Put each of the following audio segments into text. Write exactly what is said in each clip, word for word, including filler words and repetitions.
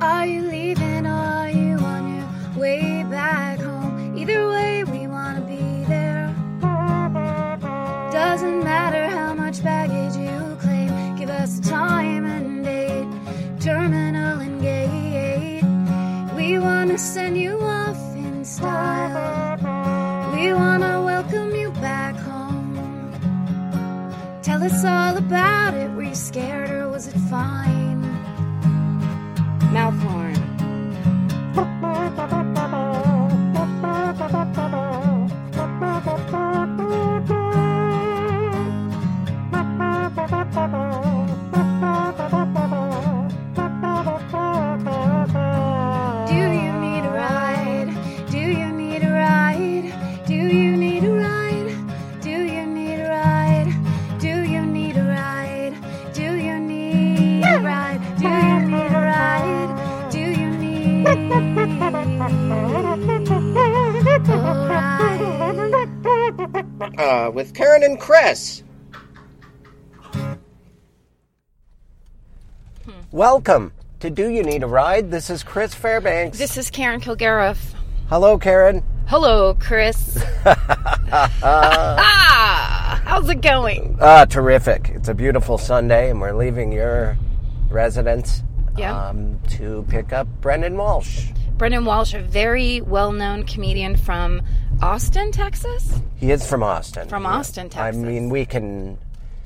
Are you leaving or are you on your way back home? Either way, we want to be there. Doesn't matter how much baggage you claim. Give us a time and date, terminal and gate. We want to send you off in style. We want to welcome you back home. Tell us all about it. Were you scared or was it fine? Mouth horn. Do you need a ride? Do you need a ride? Do you need a ride? Do you need a ride? Do you need a ride? Do you need a ride? Do you need a ride? Do you need a ride? Uh, with Karen and Chris. Hmm. Welcome to Do You Need a Ride? This is Chris Fairbanks. This is Karen Kilgariff. Hello, Karen. Hello, Chris. How's it going? Ah, terrific. It's a beautiful Sunday, and we're leaving your residence Yeah. um, to pick up Brendan Walsh. Brendan Walsh, a very well-known comedian from Austin, Texas? He is from Austin. From Austin, Texas. I mean, we can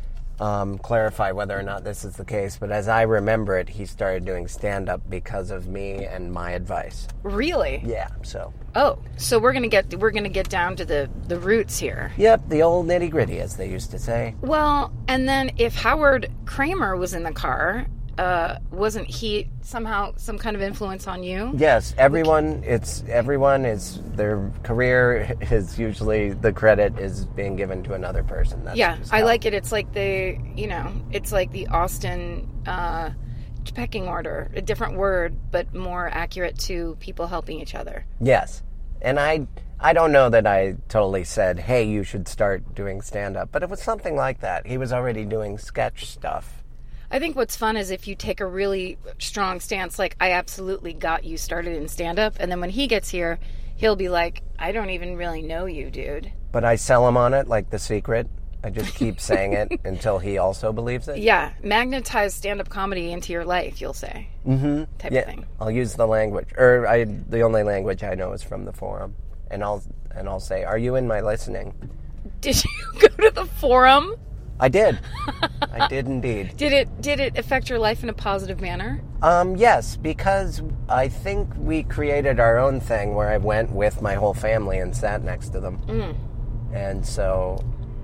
um, clarify whether or not this is the case, but as I remember it, he started doing stand-up because of me and my advice. Really? Yeah, so. Oh, so we're gonna get we're gonna get down to the, the roots here. Yep, the old nitty-gritty, as they used to say. Well, and then if Howard Kramer was in the car, uh, wasn't he somehow some kind of influence on you? Yes, everyone, it's, everyone is, their career is usually, the credit is being given to another person. That's Yeah, just I how- like it. It's like the, you know, it's like the Austin uh, pecking order, a different word, but more accurate to people helping each other. Yes, and I, I don't know that I totally said, hey, you should start doing stand-up, but it was something like that. He was already doing sketch stuff. I think what's fun is if you take a really strong stance, like, I absolutely got you started in stand-up, and then when he gets here, he'll be like, I don't even really know you, dude. But I sell him on it like The Secret. I just keep saying it until he also believes it. Yeah, magnetize stand-up comedy into your life, you'll say. Mm-hmm. Type Yeah, of thing. I'll use the language, or I, the only language I know is from the forum, and I'll and I'll say, "Are you in my listening?" Did you go to the forum? I did. I did indeed. Did it did it affect your life in a positive manner? Um, yes, because I think we created our own thing where I went with my whole family and sat next to them, Mm. and so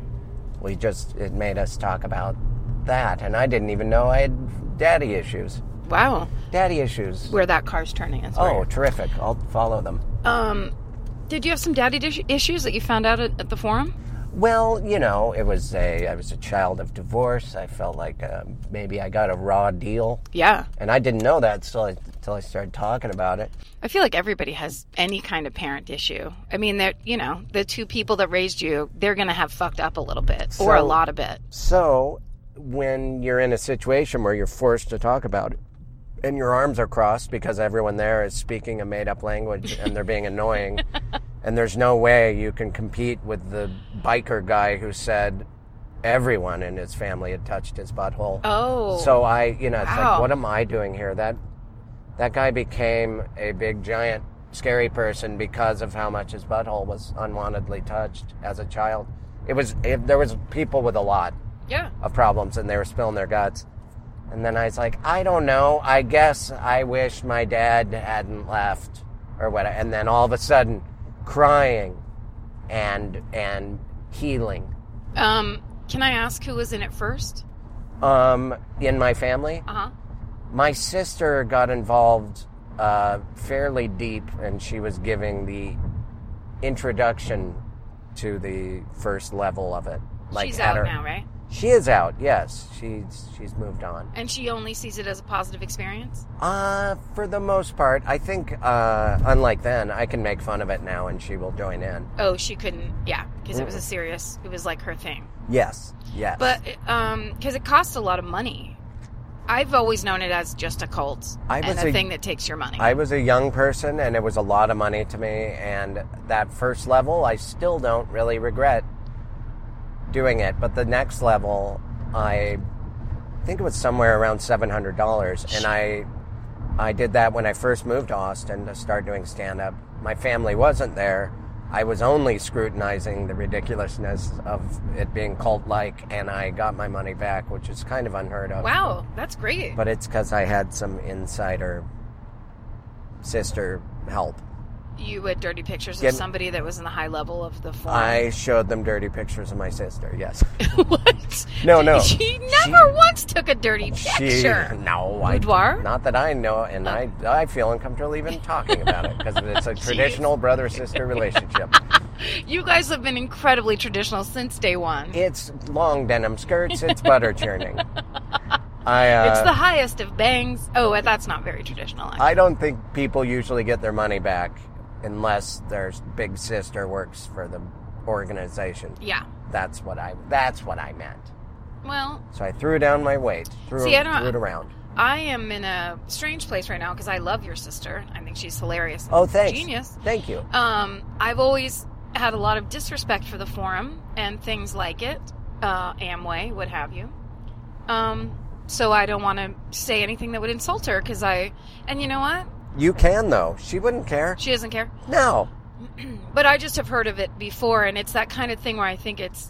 we just it made us talk about that, and I didn't even know I had daddy issues. Wow. Daddy issues. Where that car's turning. Is Oh, where. terrific! I'll follow them. Um, did you have some daddy dish- issues that you found out at, at the forum? Well, you know, it was a I was a child of divorce. I felt like uh, maybe I got a raw deal, Yeah. and I didn't know that until I, until I started talking about it. I feel like everybody has any kind of parent issue. I mean, they're, you know, the two people that raised you, they're going to have fucked up a little bit or a So- lot of bit. So, when you're in a situation where you're forced to talk about it, and your arms are crossed because everyone there is speaking a made-up language and they're being annoying, and there's no way you can compete with the biker guy who said everyone in his family had touched his butthole. Oh. So I, you know, it's Wow. like, what am I doing here? That that guy became a big, giant, scary person because of how much his butthole was unwantedly touched as a child. It was, it, there was people with a lot Yeah. of problems, and they were spilling their guts. And then I was like, I don't know. I guess I wish my dad hadn't left, or what. And then all of a sudden, crying and and healing. Um, can I ask who was in it first? Um, in my family, Uh-huh. my sister got involved uh, fairly deep, and she was giving the introduction to the first level of it. She's at out her- now, right? She is out. Yes, she's she's moved on. And she only sees it as a positive experience? Uh, for the most part, I think, uh, unlike then, I can make fun of it now and she will join in. Oh, she couldn't, yeah, because it was a serious, it was like her thing. Yes, yes. But, um, because it costs a lot of money I've always known it as just a cult I and was a, a- thing that takes your money. I was a young person, and it was a lot of money to me, and that first level, I still don't really regret doing it, but the next level, I think it was somewhere around seven hundred dollars, and I I did that when I first moved to Austin to start doing stand-up. My family wasn't there. I was only scrutinizing the ridiculousness of it being cult-like, and I got my money back, which is kind of unheard of. Wow, that's great. But it's because I had some insider sister help. You had dirty pictures Get- of somebody that was in the high level of the forum. I showed them dirty pictures of my sister, yes. What? No, no. She never once took a dirty She, picture. no, I Boudoir? not that I know, and I I feel uncomfortable even talking about it because it's a traditional brother-sister relationship. You guys have been incredibly traditional since day one. It's long denim skirts. It's butter churning. I uh, It's the highest of bangs. Oh, that's not very traditional. Actually. I don't think people usually get their money back unless their big sister works for the organization. Yeah. That's what I that's what I meant. Well, So I threw down my weight, threw, See, I don't- threw it around. I am in a strange place right now because I love your sister. I think she's hilarious. and Oh, thanks. Genius. Thank you. Um, I've always had a lot of disrespect for the forum and things like it, uh, Amway, what have you. Um, so I don't want to say anything that would insult her because I, and you know what? You can, though. She wouldn't care. She doesn't care. No. But I just have heard of it before, and it's that kind of thing where I think it's,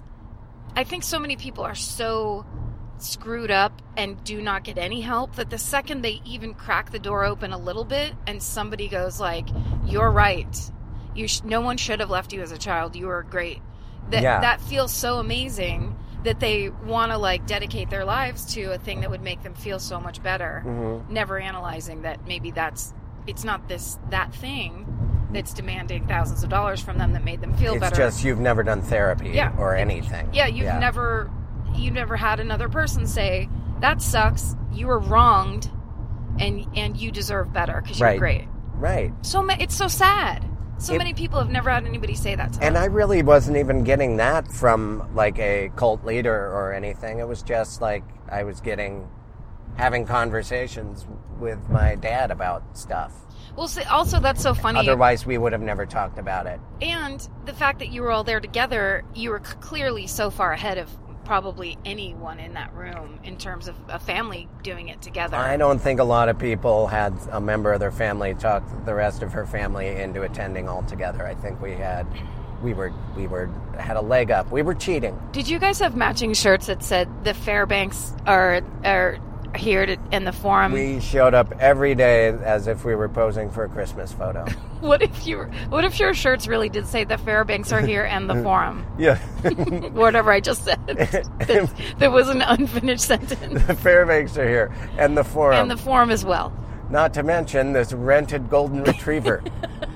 I think so many people are so screwed up and do not get any help that the second they even crack the door open a little bit and somebody goes like, you're right. You sh- no one should have left you as a child. You were great. That Yeah. that feels so amazing that they want to like dedicate their lives to a thing that would make them feel so much better. Mm-hmm. Never analyzing that maybe that's it's not this that thing that's demanding thousands of dollars from them that made them feel It's better. just you've never done therapy Yeah. or anything. Yeah, you've never you've never had another person say, that sucks, you were wronged and and you deserve better because you're Right. great. Right. So ma- it's so sad. So It- many people have never had anybody say that to them. And I really wasn't even getting that from like a cult leader or anything. It was just like I was getting having conversations with my dad about stuff. Well, see, also that's so funny. Otherwise, we would have never talked about it. And the fact that you were all there together, you were c- clearly so far ahead of probably anyone in that room in terms of a family doing it together. I don't think a lot of people had a member of their family talk the rest of her family into attending all together. I think we had, we were, we were had a leg up. We were cheating. Did you guys have matching shirts that said the Fairbanks are are here to, in the forum? We showed up every day as if we were posing for a Christmas photo. What if you? What if your shirts really did say the Fairbanks are here and the forum? Yeah. Whatever I just said. that, that was an unfinished sentence. The Fairbanks are here, and the forum. And the forum as well. Not to mention this rented golden retriever.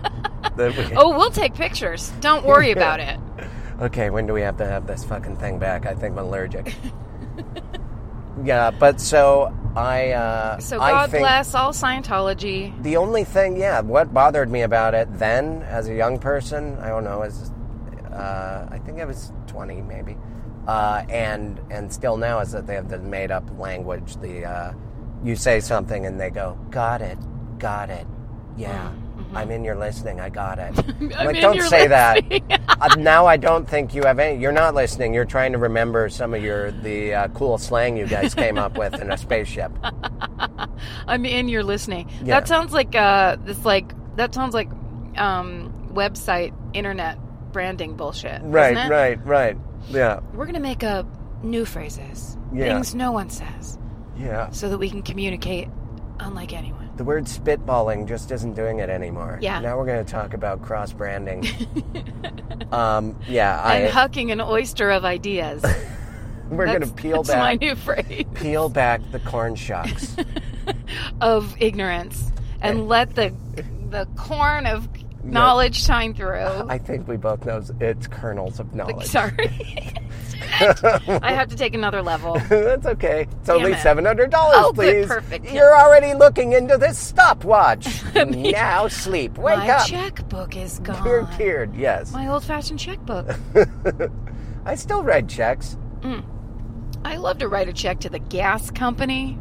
that we, Oh, we'll take pictures. Don't worry about it. Okay, when do we have to have this fucking thing back? I think I'm allergic. Yeah, but so I. Uh, So I God think bless all Scientology. The only thing, yeah, what bothered me about it then, as a young person, I don't know, as uh, I think I was twenty maybe, uh, and and still now is that they have the made up language. The uh, you say something and they go, got it, got it, yeah. I'm in your listening. I got it. I'm I'm like, in don't your say listening. that. uh, now I don't think you have any. You're not listening. You're trying to remember some of your the uh, cool slang you guys came up with in a spaceship. I'm in your listening. Yeah. That sounds like uh, this like that sounds like um, website internet branding bullshit. Right, doesn't it? right, right. Yeah, We're gonna make up new phrases, Yeah. things no one says, yeah. so that we can communicate unlike anyone. The word spitballing just isn't doing it anymore. Yeah. Now we're going to talk about cross branding. um, yeah, I. And hucking an oyster of ideas. we're going to That's- peel that's my back. new phrase Peel back the corn shucks. of ignorance and let the the corn of knowledge shine through. I think we both know it's kernels of knowledge. Sorry. I have to take another level. That's okay. It's only it. seven hundred dollars, Oh, good, please. perfect. You're already looking into this stopwatch. Now sleep. Wake My up. checkbook is gone. You're cured, yes. My old-fashioned checkbook. I still write checks. I love to write a check to the gas company.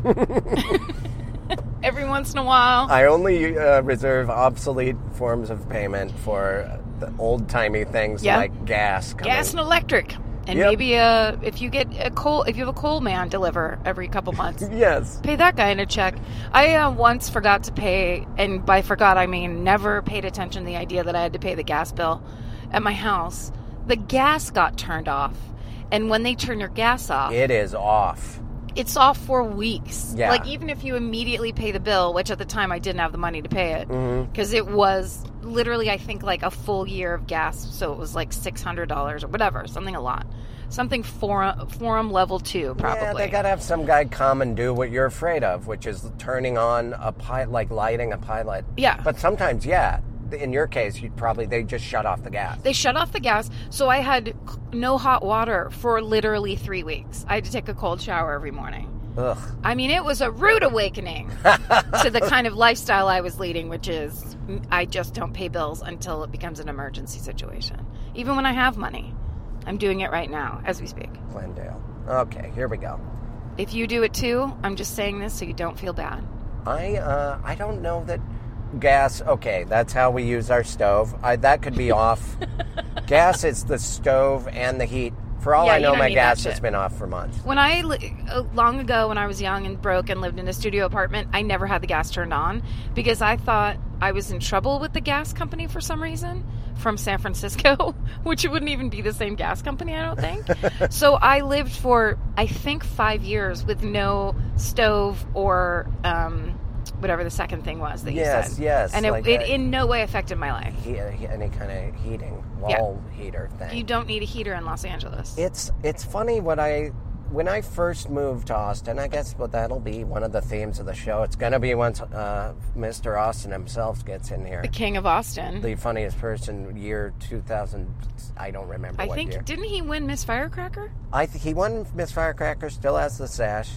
Every once in a while. I only uh, reserve obsolete forms of payment for the old-timey things Yeah. like gas. Coming. Gas and electric. And Yep. maybe uh, if you get a coal, if you have a coal man deliver every couple months, Yes. pay that guy in a check. I uh, once forgot to pay, and by forgot I mean never paid attention to the idea that I had to pay the gas bill at my house. The gas got turned off, and when they turn your gas off, It is off. it's off for weeks. Yeah. Like, even if you immediately pay the bill, which at the time I didn't have the money to pay it, because Mm-hmm. it was literally, I think, like a full year of gas, so it was like six hundred dollars or whatever, something a lot. Something forum, forum level two, probably. Yeah, they gotta have some guy come and do what you're afraid of, which is turning on a pilot, like lighting a pilot. Yeah. But sometimes, yeah. In your case, you'd probably they just shut off the gas. They shut off the gas, so I had no hot water for literally three weeks. I had to take a cold shower every morning. Ugh. I mean, it was a rude awakening to the kind of lifestyle I was leading, which is I just don't pay bills until it becomes an emergency situation. Even when I have money. I'm doing it right now, as we speak. Glendale. Okay, here we go. If you do it too, I'm just saying this so you don't feel bad. I uh, I don't know that gas. Okay, that's how we use our stove. I, that could be off. Gas is the stove and the heat. For all Yeah, I you know, don't my need that gas has shit. been off for months. When I, li- uh, long ago when I was young and broke and lived in a studio apartment, I never had the gas turned on because I thought I was in trouble with the gas company for some reason from San Francisco, which it wouldn't even be the same gas company, I don't think. So I lived for, I think, five years with no stove or um, whatever the second thing was that you Yes, said. yes, And it, like it a- in no way affected my life. He, he- any kind of heating, Yeah. wall heater thing. You don't need a heater in Los Angeles. It's it's funny what I when I first moved to Austin. I guess but that'll be one of the themes of the show. It's gonna be once uh, Mister Austin himself gets in here. The King of Austin. The funniest person, year two thousand. I don't remember I what think, year. didn't he win Miss Firecracker? I th- he won Miss Firecracker. Still has the sash.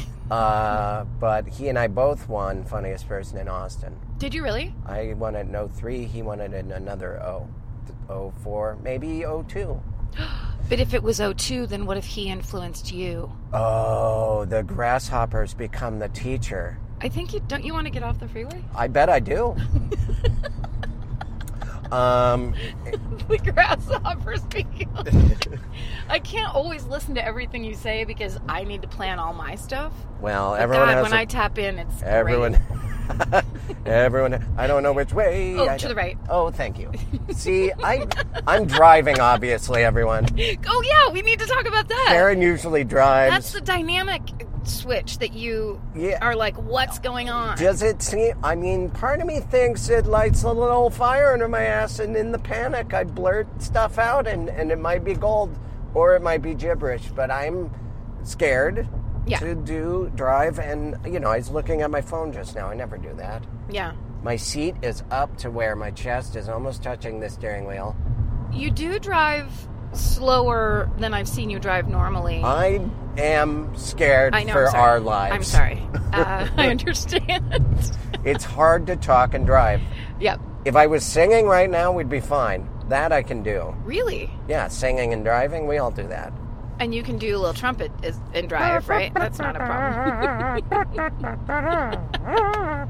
uh, but he and I both won funniest person in Austin. Did you really? I won it in oh three. He won it in another oh, oh four, maybe oh two. But if it was oh two, then what if he influenced you? Oh, the grasshoppers become the teacher. I think you don't. You want to get off the freeway? I bet I do. um, The grasshoppers. I can't always listen to everything you say because I need to plan all my stuff. well, But everyone God, has when a, I tap in, it's everyone. great. everyone. I don't know which way. Oh, I to don't- the right. Oh, thank you. See, I, I'm driving. Obviously, everyone. Oh yeah, we need to talk about that. Karen usually drives. That's the dynamic switch that you Yeah. are like, what's going on? Does it seem? I mean, part of me thinks it lights a little fire under my ass, and in the panic, I blurt stuff out, and, and it might be gold, or it might be gibberish. But I'm scared Yeah. to do drive, and you know, I was looking at my phone just now. I never do that. Yeah. My seat is up to where my chest is almost touching the steering wheel. You do drive slower than I've seen you drive normally. I am scared I know, for I'm sorry. our lives. I'm sorry. Uh, I understand. It's hard to talk and drive. Yep. If I was singing right now, we'd be fine. That I can do. Really? Yeah, singing and driving, we all do that. And you can do a little trumpet is, and drive, right? That's not a problem.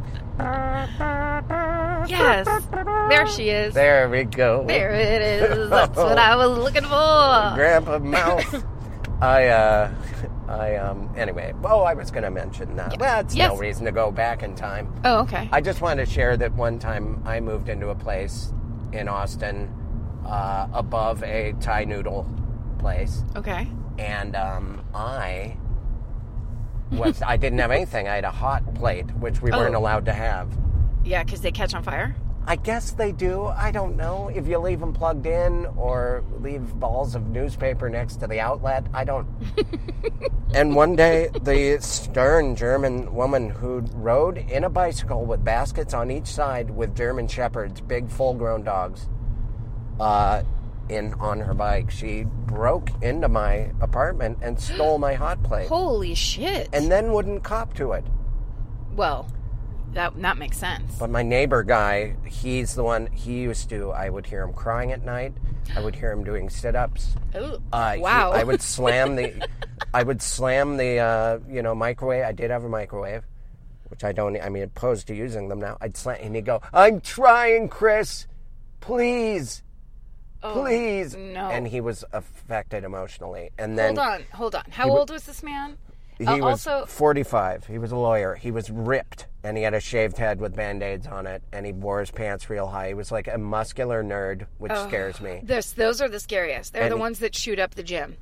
Yes. There she is. There we go. There it is. That's what I was looking for. Grandpa mouth. I, uh, I, um, anyway. Oh, I was going to mention that. Well, it's Yes. no reason to go back in time. Oh, okay. I just wanted to share that one time I moved into a place in Austin uh, above a Thai noodle place. Okay. And um, I was, I didn't have anything. I had a hot plate, which we weren't Oh. allowed to have. Yeah, because they catch on fire? I guess they do. I don't know. If you leave them plugged in or leave balls of newspaper next to the outlet, I don't. And one day, the stern German woman who rode in a bicycle with baskets on each side with German shepherds, big full-grown dogs, uh, in on her bike, she broke into my apartment and stole my hot plate, Holy shit. and then wouldn't cop to it. well, that that makes sense. But my neighbor guy, he's the one, he used to, I would hear him crying at night. I would hear him doing sit-ups. Ooh. Uh, he- Wow. I would slam the, I would slam the, uh, you know, microwave. I did have a microwave, which I don't, I mean, opposed to using them now. I'd slam, and he'd go, I'm trying, Chris. Please. Oh, Please. no. And he was affected emotionally. And then Hold on, hold on. How w- old was this man? he Uh, was also, forty-five. He was a lawyer. He was ripped, and he had a shaved head with Band-Aids on it, and he wore his pants real high. He was like a muscular nerd, which scares me. this, those are the scariest. They're And the he- ones that shoot up the gym.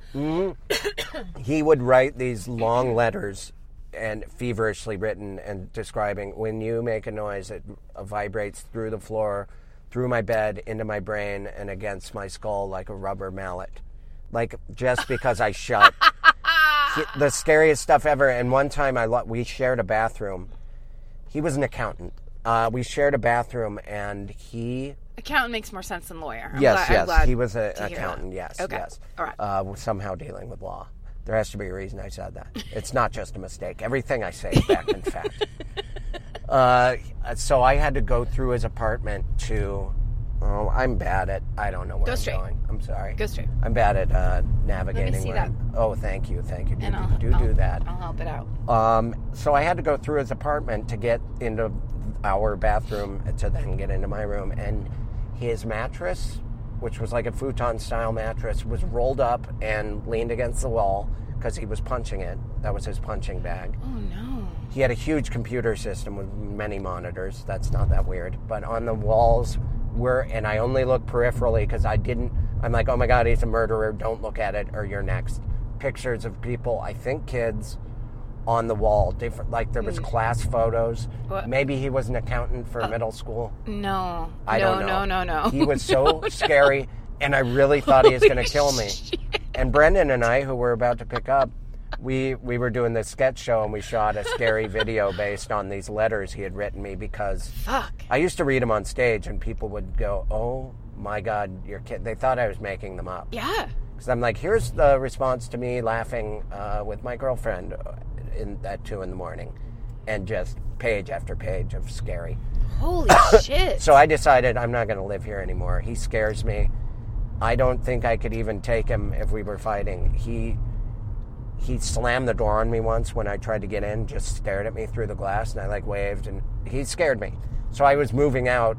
He would write these long letters and feverishly written and describing, when you make a noise, it uh, vibrates through the floor, through my bed, into my brain, and against my skull like a rubber mallet. Like, just because I shut. He, the scariest stuff ever. And one time I lo- we shared a bathroom. He was an accountant. Uh, we shared a bathroom, and he... Accountant makes more sense than lawyer. I'm yes, glad, I'm yes. glad He was an to hear accountant, that. yes, Okay. yes. All right. Uh, somehow dealing with law. There has to be a reason I said that. It's not just a mistake. Everything I say is backed in fact. Uh, so I had to go through his apartment to... Oh, I'm bad at... I don't know where Go I'm straight. going. I'm sorry. Go straight. I'm bad at uh, navigating. see where that. I'm- Oh, thank you, thank you. Do, And do, I'll, do, I'll, do that. I'll help it out. Um, so I had to go through his apartment to get into our bathroom to then get into my room. And his mattress, which was like a futon-style mattress, was rolled up and leaned against the wall because he was punching it. That was his punching bag. Oh, no. He had a huge computer system with many monitors. That's not that weird. But on the walls were, and I only looked peripherally because I didn't, I'm like, oh my God, he's a murderer. Don't look at it or you're next. Pictures of people, I think kids, on the wall. Different, like there was class photos. What? Maybe he was an accountant for middle school. No. I no, don't know. no, no, no. He was so scary, and I really thought he was going to kill me. Shit. And Brendan and I, who were about to pick up, we we were doing this sketch show, and we shot a scary video based on these letters he had written me because Fuck. I used to read them on stage, and people would go, "Oh my God, you're kid." They thought I was making them up. Yeah. Because I'm like, here's the response to me laughing uh, with my girlfriend in, at two in the morning, and just page after page of scary. Holy shit. So I decided I'm not going to live here anymore. He scares me. I don't think I could even take him if we were fighting. He he slammed the door on me once when I tried to get in, just stared at me through the glass, and I like waved, and he scared me. So I was moving out,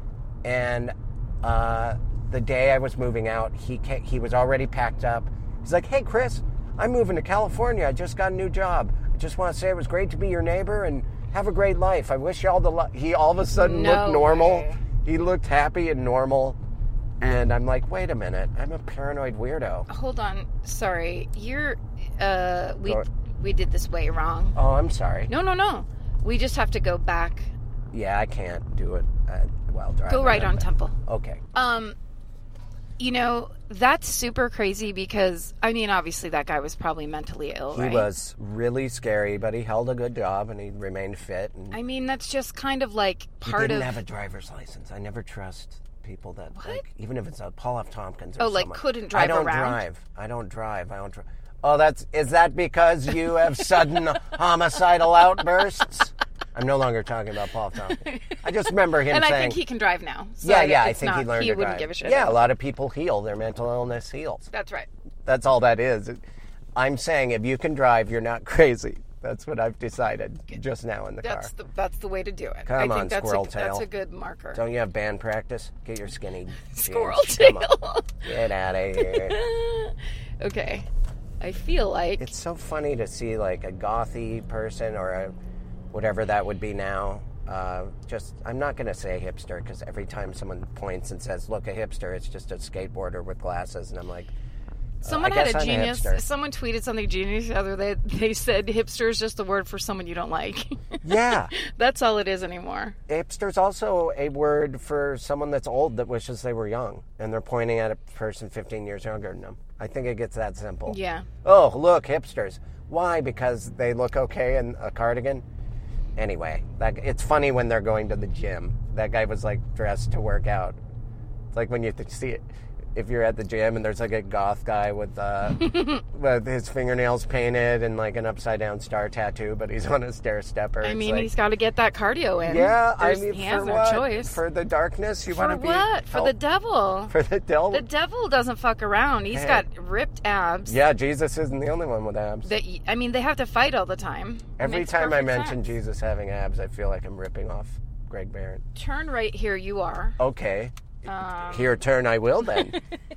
and uh, the day I was moving out, he came, he was already packed up. He's like, "Hey, Chris, I'm moving to California. I just got a new job. I just want to say it was great to be your neighbor, and have a great life. I wish you all the luck." He all of a sudden No looked normal. way. He looked happy and normal. And I'm like, wait a minute, I'm a paranoid weirdo. Hold on. Sorry. You're, uh, we, Go- we did this way wrong. Oh, I'm sorry. No, no, no. We just have to go back. Yeah, I can't do it uh, while driving. Go right on Temple. Okay. Um, you know, that's super crazy because, I mean, obviously that guy was probably mentally ill, He right? was really scary, but he held a good job and he remained fit. And I mean, that's just kind of like he part didn't of... have a driver's license. I never trust people that, What? like, even if it's a Paul F. Tompkins or Oh, like, someone. couldn't drive I don't around? drive. I don't drive. I don't drive. Oh, that's, is that because you have sudden homicidal outbursts? I'm no longer talking about Paul F. Tompkins. I just remember him and saying... I think he can drive now. So yeah, yeah, I it's think not, he learned He to wouldn't drive. give a shit. Yeah, a lot of people heal. Their mental illness heals. That's right. That's all that is. I'm saying if you can drive, you're not crazy. That's what I've decided just now in the That's car. the that's the way to do it. Come I think on, that's squirrel a, tail. That's a good marker. Don't you have band practice? Get your skinny jeans. Squirrel Come on. tail. Get out of here. Okay. I feel like It's so funny to see like a gothy person or a whatever that would be now. Uh, just, I'm not going to say hipster because every time someone points and says, look, a hipster, it's just a skateboarder with glasses. And I'm like, someone I had guess a I'm a genius. hipster. Someone tweeted something genius the other day. They said hipster is just a word for someone you don't like. yeah. That's all it is anymore. Hipster's also a word for someone that's old that wishes they were young, and they're pointing at a person fifteen years younger than them. I think it gets that simple. Yeah. Oh, look, hipsters. Why? Because they look okay in a cardigan? Anyway, that, it's funny when they're going to the gym. That guy was, like, dressed to work out. It's like when you th- see it. if you're at the gym and there's like a goth guy with uh, with his fingernails painted and like an upside down star tattoo, but he's on a stair stepper. I It's mean, like, he's got to get that cardio in. yeah, I There's- mean, he for has no what? choice. For the darkness, you For want to be what? For oh, the devil. for the devil. The devil doesn't fuck around. He's Hey. got ripped abs. Yeah, Jesus isn't the only one with abs. That y- I mean, they have to fight all the time. It Every makes time I perfect mention sense. Jesus having abs, I feel like I'm ripping off Greg Barron. Turn right here. You are. Okay, Um, here turn I will then.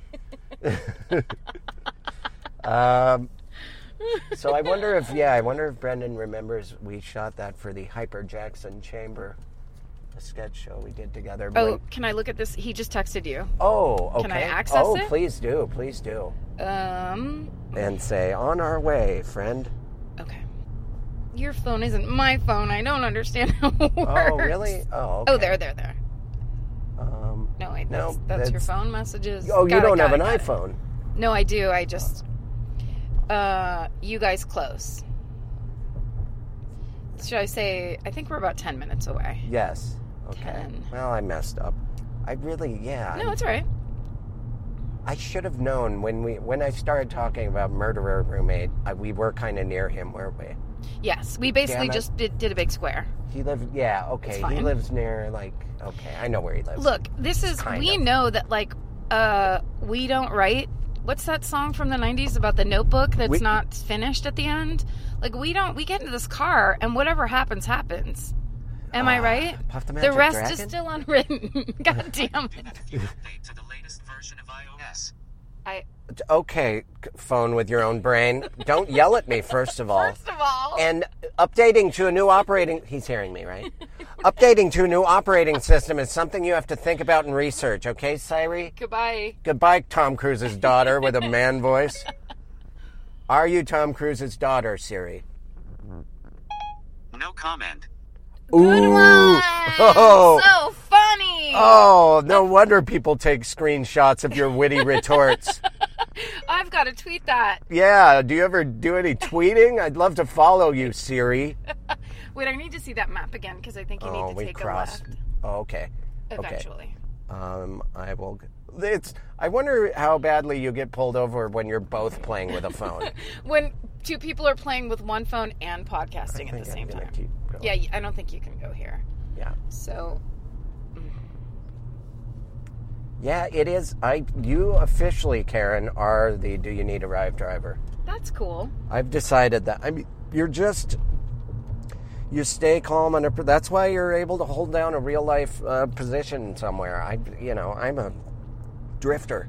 um, so I wonder if yeah, I wonder if Brendan remembers we shot that for the Hyper Jackson Chamber, a sketch show we did together. oh, when- can I look at this? He just texted you. oh, okay. Can I access oh, it? please do, please do, Um. and say on our way, friend. Okay. Your phone isn't my phone. I don't understand how it works. Oh, really? Oh, okay. Oh, there, there, there. Um, No, wait. No, That's, that's, your that's- phone messages. oh, you Got it, don't got have it, an got it. iPhone. No, I do. I just. Uh, you guys close. Should I say? I think we're about ten minutes away. Yes. Okay. Ten. Well, I messed up. I really, yeah. No, it's all right. I should have known when we when I started talking about murderer roommate. I, we were kind of near him, weren't we? Yes, we basically Damn it. just did, did a big square. He lived. Yeah. Okay. It's He fine. lives near like. Okay, I know where he lives. Look, this is Kind we of. know that like uh we don't write. What's that song from the nineties about the notebook that's We- not finished at the end? Like we don't we get into this car and whatever happens happens. Am I Ah, right? Puff the The Magic rest Dragon? is still unwritten. God damn it. Update to the latest version of iOS. I Okay, c- phone with your own brain. Don't yell at me, first of all. First of all, And updating to a new operating... He's hearing me, right? Updating to a new operating system is something you have to think about and research, okay, Siri? goodbye. Goodbye, Tom Cruise's daughter with a man voice. Are you Tom Cruise's daughter, Siri? No comment. Good Ooh. one. Oh. So funny. Oh, no wonder people take screenshots of your witty retorts. I've got to tweet that. Yeah, do you ever do any tweeting? I'd love to follow you, Siri. Wait, I need to see that map again because I think you Oh, need to we take crossed. a left Oh, okay. Okay. eventually. Um, I will. It's. I wonder how badly you get pulled over when you're both playing with a phone. When two people are playing with one phone and podcasting I at the think same I'm gonna time. keep going. Yeah, I don't think you can go here. Yeah. So, Yeah, it is. I. You officially, Karen, are the Do You Need a Ride driver. that's cool. I've decided that. I mean, you're just. You stay calm under. That's why you're able to hold down a real life uh, position somewhere. I, you know, I'm a drifter.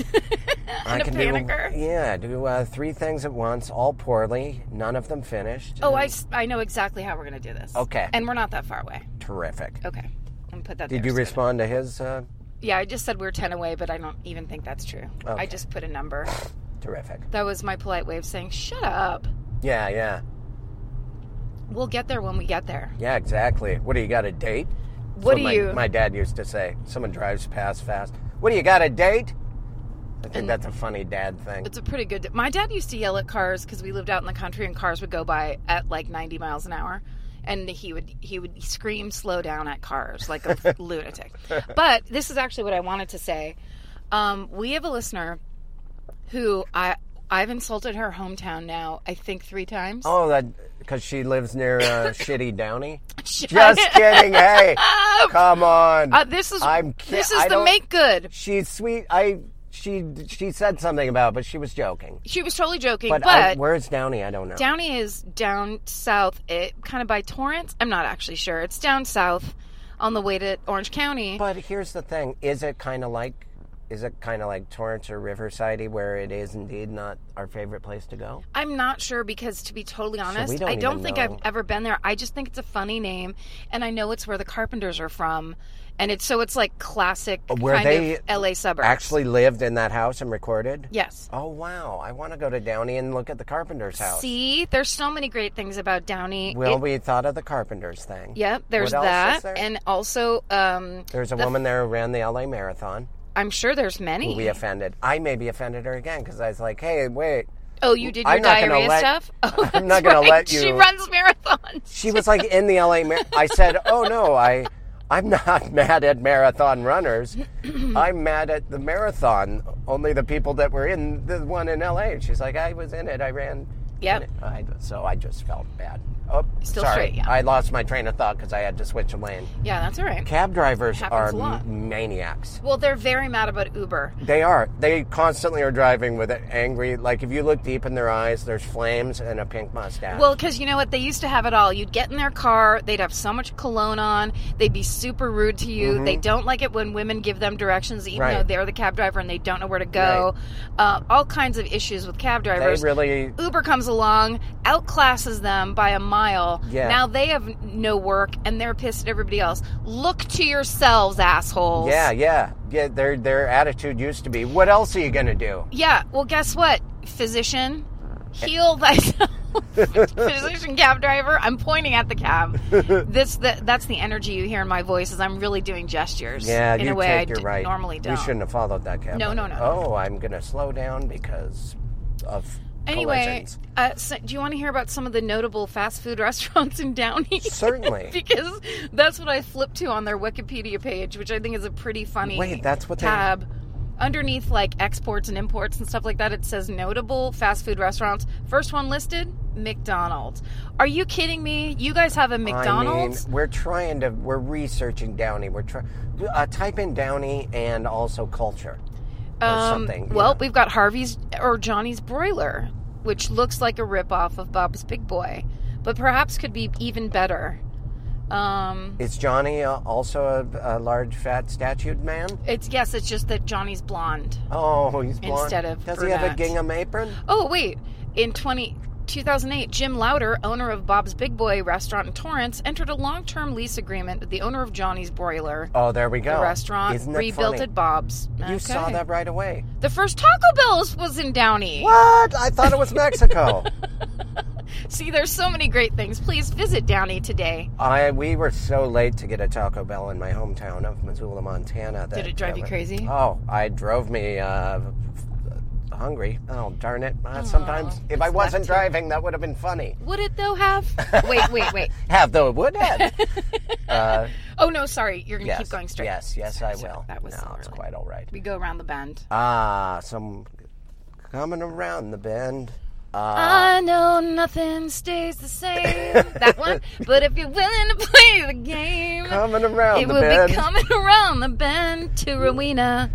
I And a can panicker. do. Yeah, do uh, three things at once, all poorly, none of them finished. Oh, I, s- I know exactly how we're going to do this. Okay. And we're not that far away. Terrific. Okay. And put that Did there you so that- respond to his? Uh, Yeah, I just said we're ten away, but I don't even think that's true. I Okay. just put a number. terrific. That was my polite way of saying, shut up. Yeah, yeah, We'll get there when we get there. yeah. Exactly. What do you got a date? What So do my, you... My dad used to say. Someone drives past fast. What do you got a date? I think And- that's a funny dad thing. It's a pretty good... My dad used to yell at cars because we lived out in the country and cars would go by at like ninety miles an hour. And he would he would scream slow down at cars like a lunatic. But this is actually what I wanted to say. Um, we have a listener who I... I've insulted her hometown now, I think, three times. Oh, that because she lives near uh, shitty Downey. Shut Just kidding. Hey, up. come on. Uh, this is I'm ki- this I is the don't- make good. She's sweet. I she she said something about, it, but she was joking. She was totally joking, But, but, I, where's Downey? I don't know. Downey is down south, it, kind of by Torrance. I'm not actually sure. It's down south on the way to Orange County. But here's the thing: is it kind of like, is it kind of like Torrance or Riverside, where it is indeed not our favorite place to go? I'm not sure because, to be totally honest, don't I don't even think know. I've ever been there. I just think it's a funny name, and I know it's where the Carpenters are from, and it's so it's like classic Where kind they of L A suburbs. Actually lived in that house and recorded. yes. Oh wow! I want to go to Downey and look at the Carpenter's house. See, there's so many great things about Downey. Well, It- we thought of the Carpenter's thing. Yep, there's What else that, is there? and also, um, There's a the- woman there who ran the L A Marathon. I'm sure there's many. Who we offended. I maybe offended her again because I was like, "Hey, wait." Oh, you did your I'm not gonna diarrhea let- stuff? Oh, I'm not that's gonna right. let you- She runs marathons. She was like in the L A. Mar- I said, "Oh no, I, I'm not mad at marathon runners. I'm mad at the marathon. Only the people that were in the one in L A. She's like, I was in it. I ran. Yep. I, so I just felt bad. Oh, Still sorry. straight, yeah. I lost my train of thought because I had to switch a lane. Yeah, that's all right. Cab drivers Happens are a lot. m- maniacs. Well, they're very mad about Uber. They are. They constantly are driving with an angry, like if you look deep in their eyes, there's flames and a pink mustache. Well, because you know what? They used to have it all. You'd get in their car, they'd have so much cologne on, they'd be super rude to you. Mm-hmm. They don't like it when women give them directions, even Right. though they're the cab driver and they don't know where to go. Uh, all kinds of issues with cab they drivers. really, Uber comes along, outclasses them by a mile. Yeah. Now they have no work and they're pissed at everybody else. Look to yourselves, assholes. yeah, yeah. Yeah, their, their attitude used to be, what else are you going to do? Yeah, well, guess what, physician? Heal thyself. Physician cab driver. I'm pointing at the cab. This the, That's the energy you hear in my voice as I'm really doing gestures. Yeah, in you a way take I your d- right. normally don't. You shouldn't have followed that cab. No, no, no, no. Oh, I'm going to slow down because of Anyway, collisions. uh, so do you want to hear about some of the notable fast food restaurants in Downey? Certainly. Because that's what I flipped to on their Wikipedia page, which I think is a pretty funny Wait, that's what they- tab. Underneath, like, exports and imports and stuff like that, it says notable fast food restaurants. First one listed, McDonald's. Are you kidding me? You guys have a McDonald's? I mean, we're trying to, we're researching Downey. We're trying, uh, type in Downey and also culture. Or Um, something. well, yeah. we've got Harvey's or Johnny's Broiler, which looks like a ripoff of Bob's Big Boy, but perhaps could be even better. Um, Is Johnny uh, also a, a large, fat, statued man? it's yes, it's just that Johnny's blonde. Oh, he's blonde. Instead of Does he have a brunette. gingham apron? Oh wait, in twenty, two thousand eight, Jim Lauder, owner of Bob's Big Boy restaurant in Torrance, entered a long-term lease agreement with the owner of Johnny's Broiler. Oh, there we go. The restaurant Isn't it rebuilt funny? at Bob's. You Okay. saw that right away. The first Taco Bell was in Downey. What? I thought it was Mexico. See, there's so many great things. Please visit Downey today. I we were so late to get a Taco Bell in my hometown of Missoula, Montana. That, Did it drive uh, you crazy? Oh, I drove me uh, hungry. Oh, darn it! Uh, sometimes if I it's wasn't left here. driving, that would have been funny. Would it though have? Wait, wait, wait. Have though it would have. uh, Oh no, sorry. You're gonna yes, keep going straight. yes, yes, I Sorry, will. That was no, so it's early. quite all right. We go around the bend. Ah, some coming around the bend. Uh, I know nothing stays the same. That one. But if you're willing to play the game, coming around it the will bend. be coming around the bend to Rowena.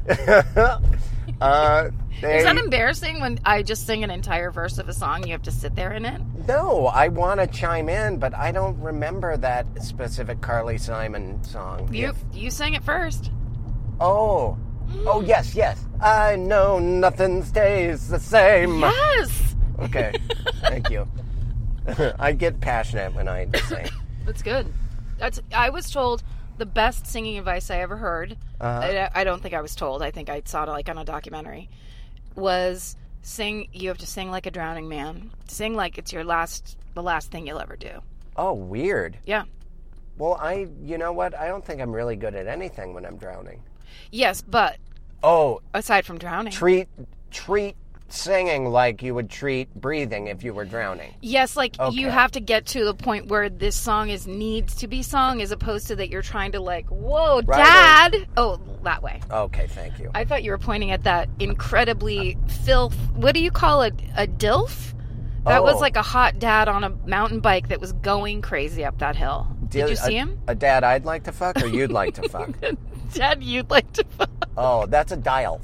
uh, they, Is that embarrassing when I just sing an entire verse of a song? You have to sit there in it. No, I want to chime in, but I don't remember that specific Carly Simon song. You If- you sang it first. oh, oh yes, yes. I know nothing stays the same. Yes. Okay, thank you. I get passionate when I sing. That's good. That's. I was told the best singing advice I ever heard. Uh-huh. I, I don't think I was told. I think I saw it like on a documentary. Was sing. You have to sing like a drowning man. Sing like it's your last, the last thing you'll ever do. Oh, weird. Yeah. Well, I, you know what? I don't think I'm really good at anything when I'm drowning. Yes, but Oh, aside from drowning, treat, treat singing like you would treat breathing if you were drowning. yes, like you Okay. have to get to the point where this song is needs to be sung, as opposed to that you're trying to like, whoa, Right, Dad. Oh, that way. Okay, thank you. I thought you were pointing at that incredibly filth. What do you call it? A dilf? That was Oh. like a hot dad on a mountain bike that was going crazy up that hill. Did you see a, him? A dad I'd like to fuck or you'd like to fuck? Dad, you'd like to fuck. Oh, that's a dial.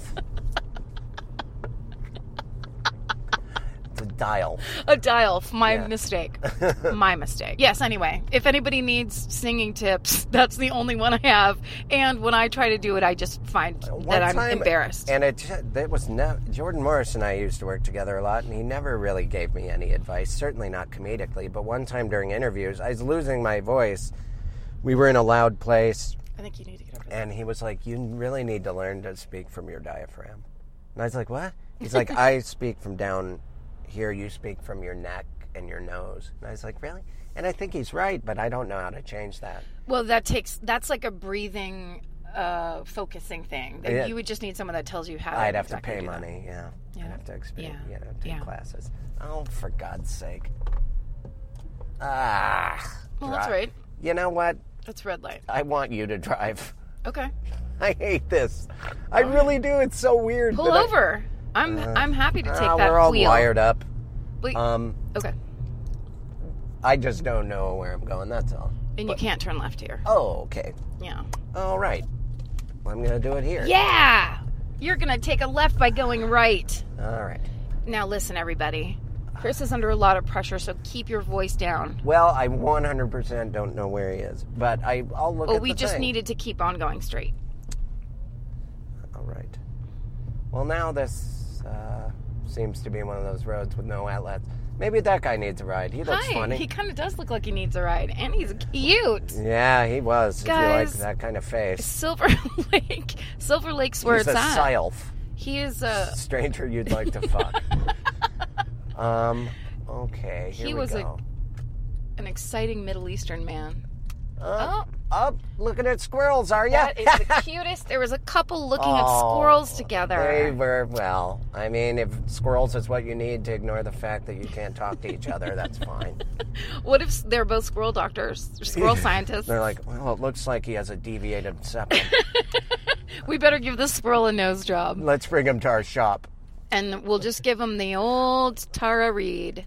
It's a dial. A dial. My Yeah. mistake. My mistake. Yes, anyway. If anybody needs singing tips, that's the only one I have. And when I try to do it, I just find One that I'm time- embarrassed. And it, it was ne- Jordan Morris and I used to work together a lot, and he never really gave me any advice, certainly not comedically. But one time during interviews, I was losing my voice. We were in a loud place, I think you need to get over that. and he was like, "You really need to learn to speak from your diaphragm." And I was like, "What?" He's like, "I speak from down here, you speak from your neck and your nose." And I was like, "Really?" And I think he's right, but I don't know how to change that. Well, that takes, that's like a breathing, uh, focusing thing. That Yeah. You would just need someone that tells you how I'd to have to exactly pay do that. money, yeah. Yeah. I'd have to experience, Yeah. you know, take Yeah. classes. Oh, for God's sake. Ah. Well, dry. that's right. You know what? It's red light. I want you to drive. Okay. I hate this. I really do. It's so weird. Pull that I- over. I'm I'm happy to take Uh, that we're all wheel. wired up. Wait. Um, Okay. I just don't know where I'm going. That's all. And you can't turn left here. Oh, okay. Yeah. All right. Well, I'm gonna do it here. Yeah. You're gonna take a left by going right. All right. Now listen, everybody. Chris is under a lot of pressure, so keep your voice down. Well, I one hundred percent don't know where he is, but I, I'll look Oh, at we the just thing. needed to keep on going straight. All right. Well, now this uh, seems to be one of those roads with no outlets. Maybe that guy needs a ride. He looks Hi. funny. He kind of does look like he needs a ride, and he's cute. Yeah, he was. If you like Guys, that kind of face. Silver Lake. Silver Lake's where He's it's a at. sylph. He is a. Stranger you'd like to fuck. um. Okay. Here He we was a- go. an exciting Middle Eastern man. Up, up, looking at squirrels, are ya? That is the cutest. There was a couple looking at Oh, squirrels together. They were, well, I mean, if squirrels is what you need to ignore the fact that you can't talk to each other, that's fine. What if they're both squirrel doctors, or squirrel scientists? They're like, well, it looks like he has a deviated septum. We better give this squirrel a nose job, Let's bring him to our shop. and we'll just give him the old Tara Reid.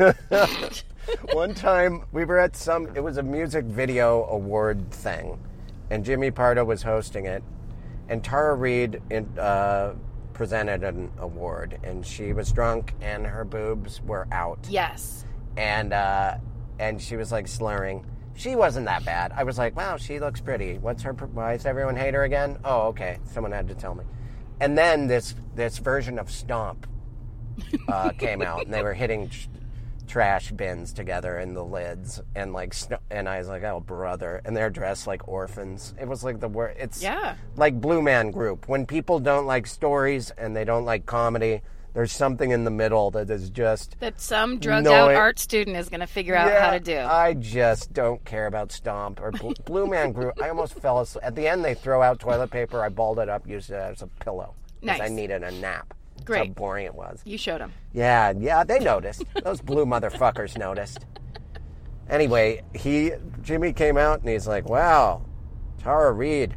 One time we were at some, it was a music video award thing, and Jimmy Pardo was hosting it, and Tara Reid in, uh, presented an award, and she was drunk and her boobs were out. Yes. And uh, and she was like slurring. She wasn't that bad. I was like, wow, she looks pretty. What's her? Why does everyone hate her again? Oh, okay. Someone had to tell me. And then this this version of Stomp uh, came out, and they were hitting tr- trash bins together in the lids, and like, st- and I was like, oh brother. And they're dressed like orphans. It was like the word. It's Yeah. like Blue Man Group. When people don't like stories and they don't like comedy, there's something in the middle that is just. That some drugged No, out it- art student is going to figure out Yeah, how to do. I just don't care about Stomp or Blue, Blue Man Group. I almost fell asleep. At the end, they throw out toilet paper. I balled it up, used it as a pillow. Because I Nice. needed a nap. That's Great. how boring it was. You showed him. Yeah, yeah, they noticed. Those blue motherfuckers noticed. Anyway, he Jimmy came out and he's like, "Wow, Tara Reid.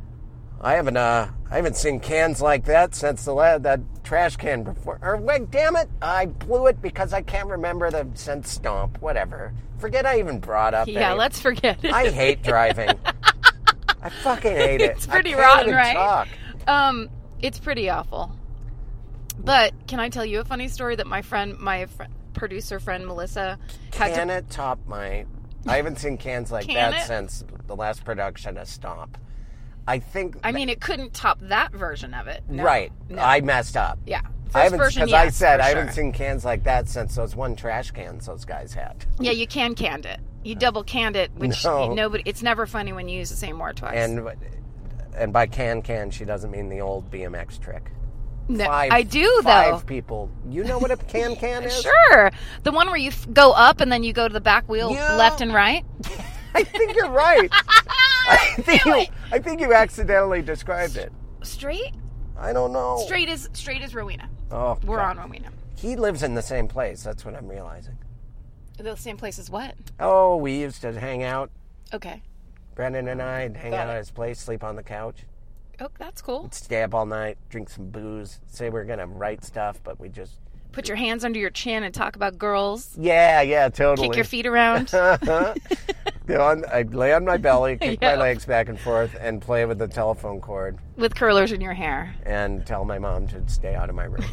I haven't uh I haven't seen cans like that since the la- that trash can before." Or wait, damn it, I blew it because I can't remember the since Stomp. Whatever. Forget I even brought up. Yeah, any- let's forget it. I hate driving. I fucking hate it. It's pretty I can't rotten, even right? Talk. Um, it's pretty awful. But can I tell you a funny story that my friend, my fr- producer friend Melissa, had Can to. it top my? I haven't seen cans like Can that it? since the last production of Stomp. I think. I mean, it couldn't top that version of it. No, right. No. I messed up. yeah. First I haven't version, because yes, I said for I sure. haven't seen cans like that since those one trash cans those guys had. Yeah, you can canned it. You double canned it, which No. nobody. It's never funny when you use the same word twice. And and by can can she doesn't mean the old B M X trick. No, Five, I do five though. people. You know what a can can is? Sure, the one where you f- go up and then you go to the back wheel, Yeah. left and right. I think you're right. I think you, I think you accidentally described it. Straight, I don't know. straight is straight is Rowena. Oh, We're God. on Rowena. He lives in the same place. That's what I'm realizing. The same place as what? Oh, we used to hang out. Okay. Brendan and I'd hang Got out it. at his place, sleep on the couch, Oh, that's cool. stay up all night, drink some booze, say we're gonna write stuff, but we just Put your hands under your chin and talk about girls. yeah, yeah, totally. Kick your feet around. Go on, I'd lay on my belly, kick Yeah. my legs back and forth, and play with the telephone cord, With curlers in your hair. and tell my mom to stay out of my room.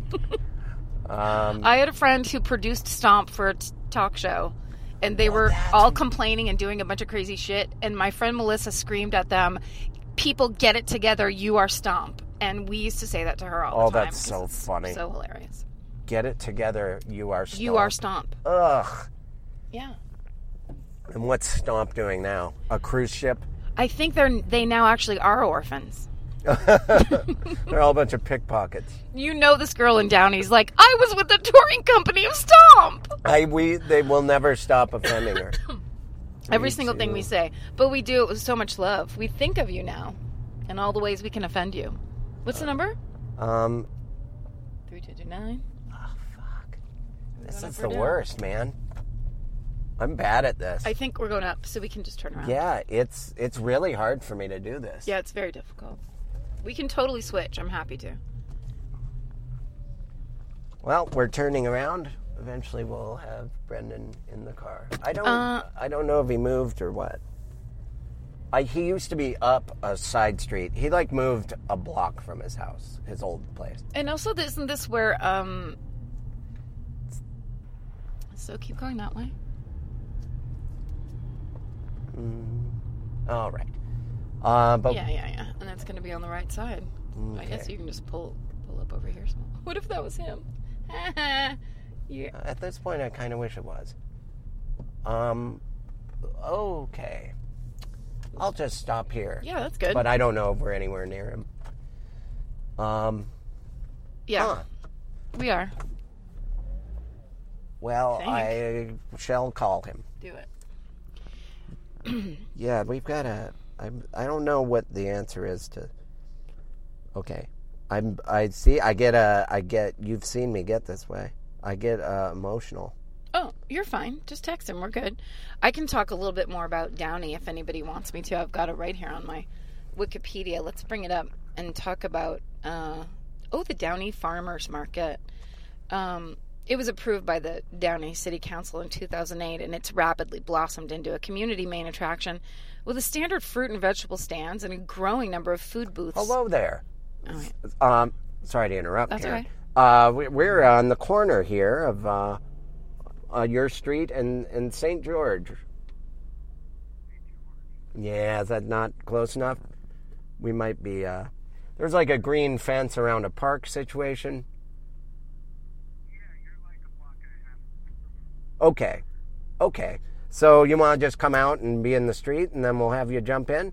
um, I had a friend who produced Stomp for a t- talk show, and they were that's- all complaining and doing a bunch of crazy shit. And my friend Melissa screamed at them, "People, get it together! You are Stomp." And we used to say that to her all Oh, the time. that's 'cause so it's funny. So hilarious. get it together, you are Stomp. You are Stomp. Ugh. Yeah. And what's Stomp doing now? A cruise ship? I think they're they now actually are orphans. They're all a bunch of pickpockets. You know this girl in Downey's like, I was with the touring company of Stomp. I we they will never stop offending her. Every Me single thing too. we say. But we do it with so much love. We think of you now and all the ways we can offend you. What's the number? Um, three two two nine. oh fuck, this Going is up or the down? worst, man. I'm bad at this. I think we're going up, so we can just turn around. Yeah, it's it's really hard for me to do this. Yeah, it's very difficult. We can totally switch. I'm happy to. Well, we're turning around. Eventually, we'll have Brendan in the car. I don't. Uh, I don't know if he moved or what. I, he used to be up a side street. He like moved a block from his house, his old place. And also, isn't this where? Um. So keep going that way. Mm, all right. Uh, but Yeah, yeah, yeah. And that's going to be on the right side. I guess Okay. you can just pull pull up over here. What if that was him? Yeah. At this point, I kind of wish it was. Um. Okay. I'll just stop here. Yeah, that's good. But I don't know if we're anywhere near him. Um. yeah, Huh. we are. Well, Think. I shall call him. Do it. Yeah, we've got a. I'm. I don't know what the answer is to. Okay, I'm. I see. I get a. I get. You've seen me get this way. I get uh, emotional. Oh, you're fine. Just text him. We're good. I can talk a little bit more about Downey if anybody wants me to. I've got it right here on my Wikipedia. Let's bring it up and talk about, uh, oh, the Downey Farmers Market. Um, it was approved by the Downey City Council in two thousand eight, and it's rapidly blossomed into a community main attraction with a standard fruit and vegetable stands and a growing number of food booths. Hello there. Oh, yeah. Um. Sorry to interrupt. That's Karen. okay. Uh, we- we're on the corner here of uh, uh, your street and, and Saint George. Yeah, is that not close enough? We might be. Uh, there's like a green fence around a park situation. Okay. Okay. So you want to just come out and be in the street, and then we'll have you jump in?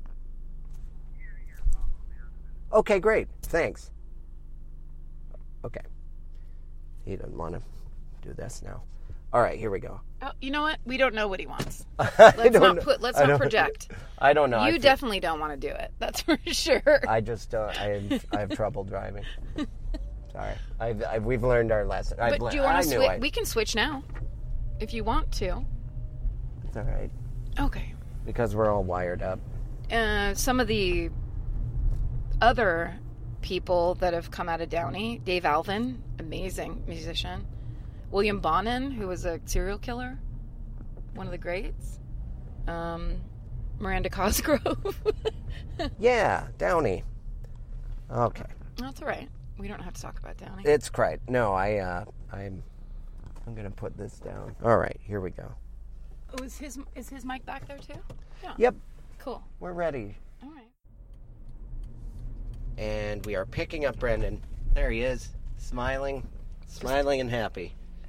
Okay, great. Thanks. Okay. He doesn't want to do this now. All right, here we go. Oh, you know what? We don't know what he wants. I Let's don't not know- put. Let's I not don't- project. I don't know. I You feel- definitely don't want to do it. That's for sure. I just don't. I have, I have trouble driving. Sorry. I've, I've, we've learned our lesson. I've But le- do you want I to knew switch? I- We can switch now, if you want to. It's all right. Okay. Because we're all wired up. Uh, some of the other people that have come out of Downey: Dave Alvin, amazing musician; William Bonin, who was a serial killer, one of the greats; um, Miranda Cosgrove. Yeah, Downey. Okay. That's all right. We don't have to talk about Downey. It's great. No, I, uh, I'm, I'm gonna put this down. All right, here we go. Oh, is his is his mic back there too? Yeah. Yep, Cool. we're ready. All right. And we are picking up Brendan. There he is, smiling, smiling and happy.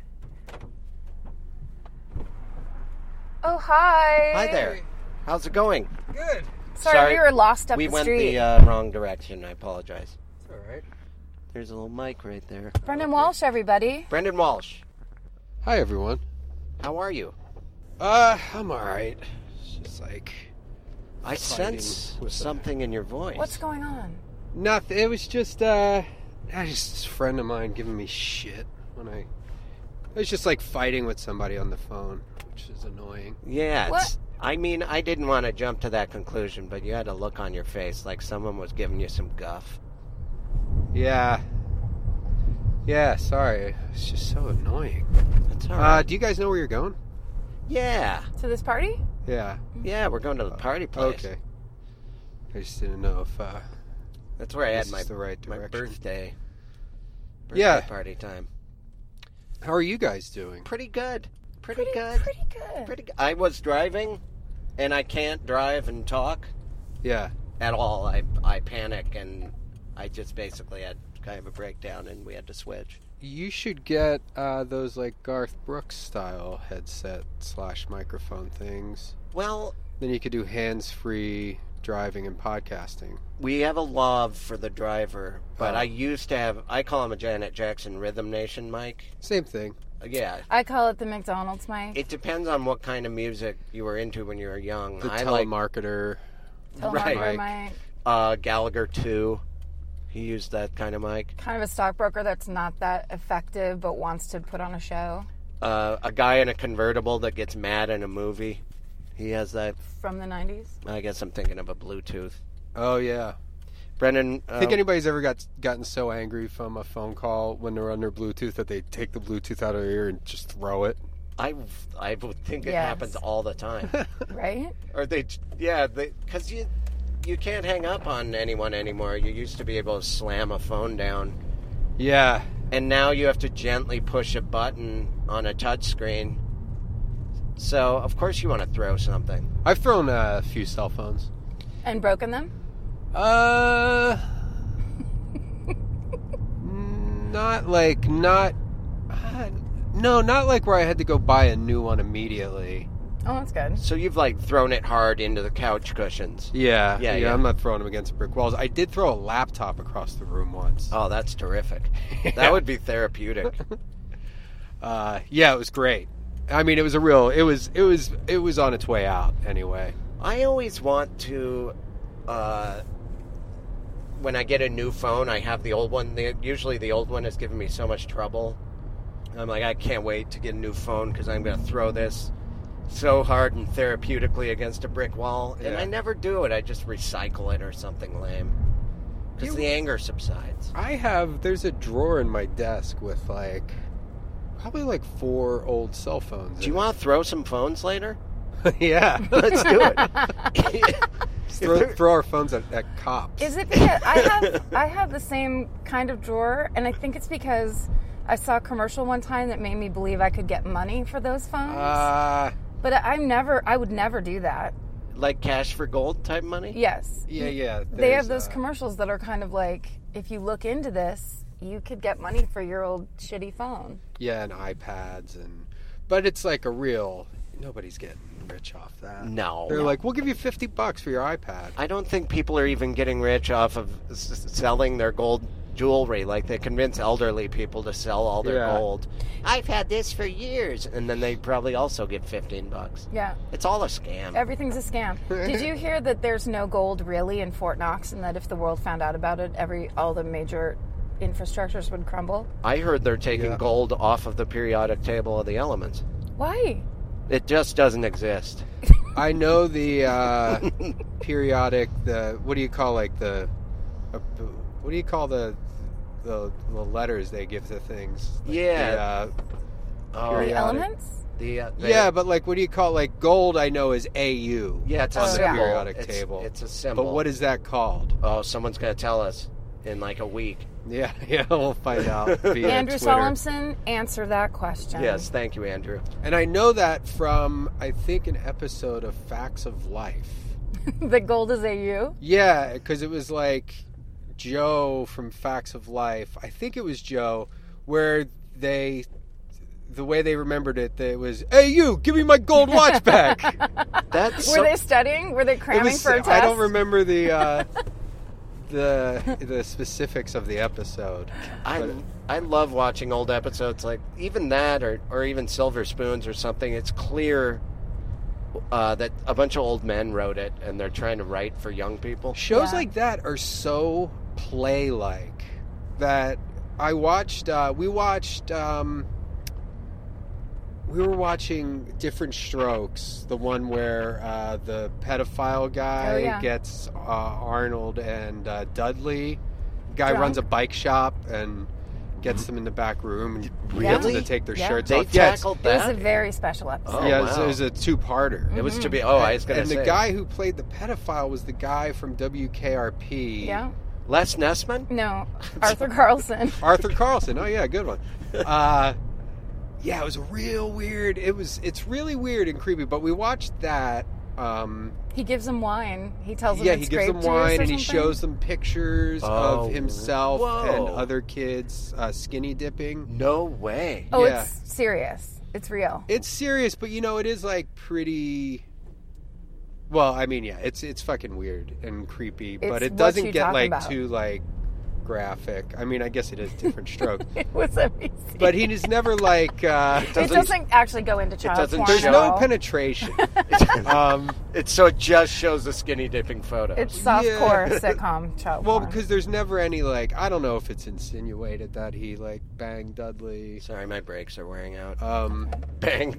Oh, hi. Hi there. How's it going? Good. Sorry, we were lost up we the went street. the uh, wrong direction. I apologize. It's all right. There's a little mic right there. Brendan Walsh, everybody. Brendan Walsh, Hi, everyone. how are you? Uh, I'm all right. It's just like I Fighting sense with the- something in your voice. What's going on? nothing. It was just uh, I just this friend of mine giving me shit when I. It was just like fighting with somebody on the phone, which is annoying. Yeah, What? it's, I mean, I didn't want to jump to that conclusion, but you had a look on your face like someone was giving you some guff. Yeah. Yeah. Sorry. It's just so annoying. That's all Uh, right. do you guys know where you're going? yeah, To this party? Yeah. yeah, we're going to the party place. Okay. I just didn't know if uh, That's where I had this my is the right my direction. birthday. Birthday Yeah. party time. How are you guys doing? Pretty good. Pretty, Pretty, good. pretty good. Pretty good. I was driving, and I can't drive and talk Yeah. at all. I I panic, and I just basically had kind of a breakdown, and we had to switch. You should get uh, those like Garth Brooks style headset slash microphone things. Well, Then you could do hands-free driving and podcasting. we have a law for the driver, but Oh. I used to have, I call him a Janet Jackson Rhythm Nation mic. Same thing. Yeah, I call it the McDonald's mic. it depends on what kind of music you were into when you were young. The I like telemarketer. Telemarketer right. mic. uh, Gallagher two. He used that kind of mic. Kind of a stockbroker that's not that effective but wants to put on a show. uh, a guy in a convertible that gets mad in a movie. He has that. From the nineties? I guess I'm thinking of a Bluetooth. Oh, yeah. Brendan, I think um, anybody's ever got gotten so angry from a phone call when they're under Bluetooth that they take the Bluetooth out of their ear and just throw it. I, I would think it Yes. happens all the time. Right? Or they, yeah, because you you can't hang up on anyone anymore. You used to be able to slam a phone down, Yeah. and now you have to gently push a button on a touch screen. So of course you want to throw something. I've thrown a few cell phones. And broken them? Uh, not like not. Uh, no, not like where I had to go buy a new one immediately. Oh, that's good. So you've like thrown it hard into the couch cushions. Yeah, Yeah, yeah, yeah. I'm not throwing them against brick walls. I did throw a laptop across the room once. Oh, that's terrific. That would be therapeutic. Uh, yeah, it was great. I mean, it was a real. It was. It was. It was on its way out anyway. I always want to, uh, when I get a new phone, I have the old one. The, usually the old one has given me so much trouble. I'm like, I can't wait to get a new phone because I'm going to throw this so hard and therapeutically against a brick wall. And Yeah. I never do it. I just recycle it or something lame. Because You- the anger subsides. I have. There's a drawer in my desk with like, probably like four old cell phones. Do you want to throw some phones later? yeah. Let's do it. throw, throw our phones at, at cops. Is it because I have I have the same kind of drawer, and I think it's because I saw a commercial one time that made me believe I could get money for those phones. Uh, but I'm never, I would never do that. Like cash for gold type money? Yes. yeah, yeah. They have there's, those uh, commercials that are kind of like, if you look into this, you could get money for your old shitty phone. Yeah, and iPads and, but it's like a real. Nobody's getting rich off that. No. They're like, we'll give you fifty bucks for your iPad. I don't think people are even getting rich off of s- selling their gold jewelry. Like they convince elderly people to sell all their Yeah. gold. I've had this for years, and then they probably also get fifteen bucks. Yeah. It's all a scam. Everything's a scam. Did you hear that there's no gold really in Fort Knox, and that if the world found out about it, every all the major infrastructures would crumble? I heard they're taking Yeah. gold off of the periodic table of the elements. Why? It just doesn't exist. I know the uh, periodic. The what do you call like the? Uh, what do you call the, the the letters they give to things? Like Yeah. The, uh, Oh, The Periodic. elements? The, uh, the- yeah, but like, what do you call like gold? I know is A U. yeah, it's a Oh, symbol. yeah. periodic It's- table. It's a symbol. But what is that called? Oh, someone's going to tell us in like a week. Yeah, yeah, we'll find out. Via Andrew Twitter. Solomson, answer that question. Yes, thank you, Andrew. And I know that from I think an episode of Facts of Life. The gold is A U? Yeah, because it was like Joe from Facts of Life. I think it was Joe, where they, the way they remembered it, that it was, "Hey, you, give me my gold watch back." That's Were so- they studying? Were they It cramming was, for a test? I don't remember the uh, the the specifics of the episode. I, But- I love watching old episodes like even that or, or even Silver Spoons or something. It's clear uh, that a bunch of old men wrote it and they're trying to write for young people. Shows Yeah. like that are so play-like that I watched. Uh, we watched. Um, we were watching Different Strokes, the one where uh, the pedophile guy Oh, yeah. gets uh, Arnold and uh, Dudley. Guy Drunk. runs a bike shop and gets them in the back room and gets Really? them to take their Yeah. shirts They off. Yeah, it's- tackled It was that. a very special episode. Oh, yeah, it was, wow. it was a two-parter. It was to be. Oh, I was going to and say the guy who played the pedophile was the guy from W K R P. Yeah? Les Nessman. No, Arthur Carlson. Arthur Carlson. Oh yeah, good one. Uh, yeah, it was real weird. It was. It's really weird and creepy. But we watched that. Um, He gives them wine. He tells them yeah, it's he gives grape them juice wine or and he something. shows them pictures Oh, of himself whoa. and other kids uh, skinny dipping. No way. Oh, Yeah. it's serious. It's real. It's serious, but you know, it is like pretty. Well, I mean, yeah, it's it's fucking weird and creepy, but It's it what doesn't you get talk like about. too like graphic. I mean, I guess it is different stroke. It was amazing. But he is never like... Uh, it doesn't actually go into child doesn't porn. there's at no all. penetration. um, It's so it just shows the skinny dipping photos. It's softcore sitcom child well, porn. because there's never any, like... I don't know if it's insinuated that he, like, banged Dudley. Sorry, my brakes are wearing out. Um, Bang.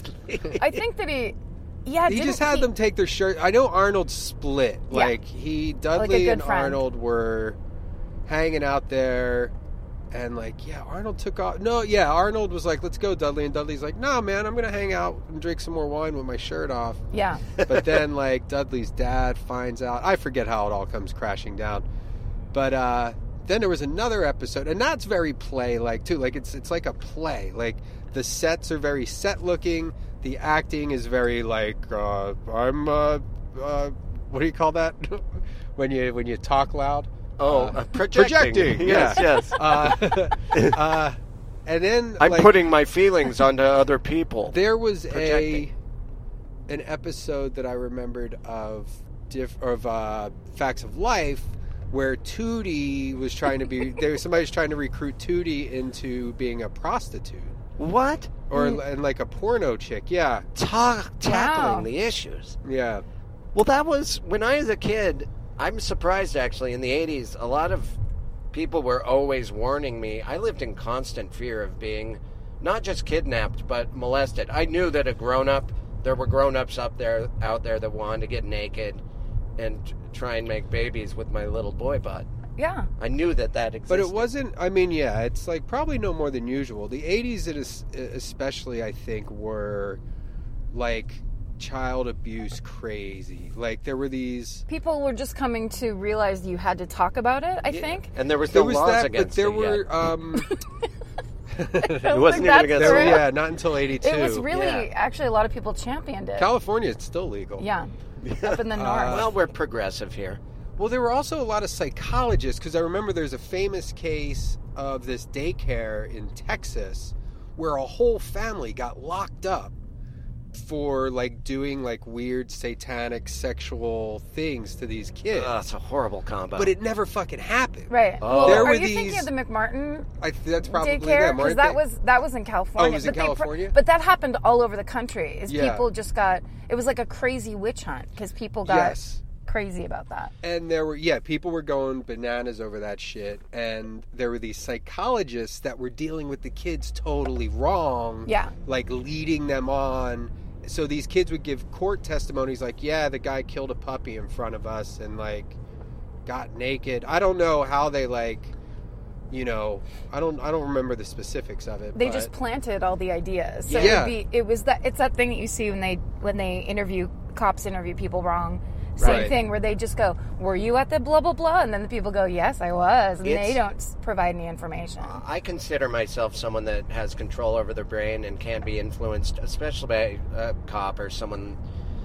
I think that he... Yeah, he didn't just had he- them take their shirt. I know Arnold split. Yeah. Like he, Dudley good and friend. Arnold were hanging out there, and like, yeah, Arnold took off. No, yeah, Arnold was like, "Let's go, Dudley," and Dudley's like, "No, man, I'm gonna hang out and drink some more wine with my shirt off." Yeah. But then, like, Dudley's dad finds out. I forget how it all comes crashing down. But uh, then there was another episode, and that's very play-like too. Like it's it's like a play. Like the sets are very set-looking. The acting is very like uh, I'm. Uh, uh, what do you call that when you when you talk loud? Oh, Uh, uh, projecting. projecting, Yes, yeah. yes. Uh, uh, and then I'm like, putting my feelings onto other people. There was Projecting. a an episode that I remembered of diff, of uh, Facts of Life where Tootie was trying to be there. Somebody was trying to recruit Tootie into being a prostitute What? or and like a porno chick. Yeah, Ta- tackling Wow. the issues. yeah. Well, that was when I was a kid. I'm surprised, actually. In the eighties, a lot of people were always warning me. I lived in constant fear of being not just kidnapped, but molested. I knew that a grown-up, there were grown-ups up there, out there that wanted to get naked and try and make babies with my little boy butt. Yeah. I knew that that existed. But it wasn't. I mean, yeah, it's like probably no more than usual. The eighties, it is, especially, I think, were like child abuse crazy. Like there were these. People were just coming to realize you had to talk about it, I Yeah. think. And there was There no was laws that, but against there it were. yet. Um, It wasn't even that's against there were, true. yeah, not until eighty-two. It was really, Yeah. actually, a lot of people championed it. California. It's still legal. Yeah. Up in the north. Uh, Well, we're progressive here. Well, there were also a lot of psychologists because I remember there's a famous case of this daycare in Texas where a whole family got locked up for like doing like weird satanic sexual things to these kids. Oh, it's a horrible combo. But it never fucking happened. Right. Oh. Well, There are were you these- thinking of the McMartin I, that's probably daycare? them, Because aren't that they? was that was in California. Oh, it was in But they pro- California? but that happened all over the country. Is Yeah. people just got it was like a crazy witch hunt because people got Yes. crazy about that. And there were, yeah, people were going bananas over that shit. And there were these psychologists that were dealing with the kids totally wrong. Yeah. Like leading them on. So these kids would give court testimonies like, yeah, the guy killed a puppy in front of us and like got naked. I don't know how they like, you know, I don't, I don't remember the specifics of it. They but- just planted all the ideas. So Yeah. it, would be, it was that it's that thing that you see when they when they interview cops interview people wrong. Same Right. thing where they just go, "Were you at the blah blah blah?" And then the people go, "Yes, I was," and It's- they don't s- provide any information. I consider myself someone that has control over their brain and can be influenced, especially by a cop or someone.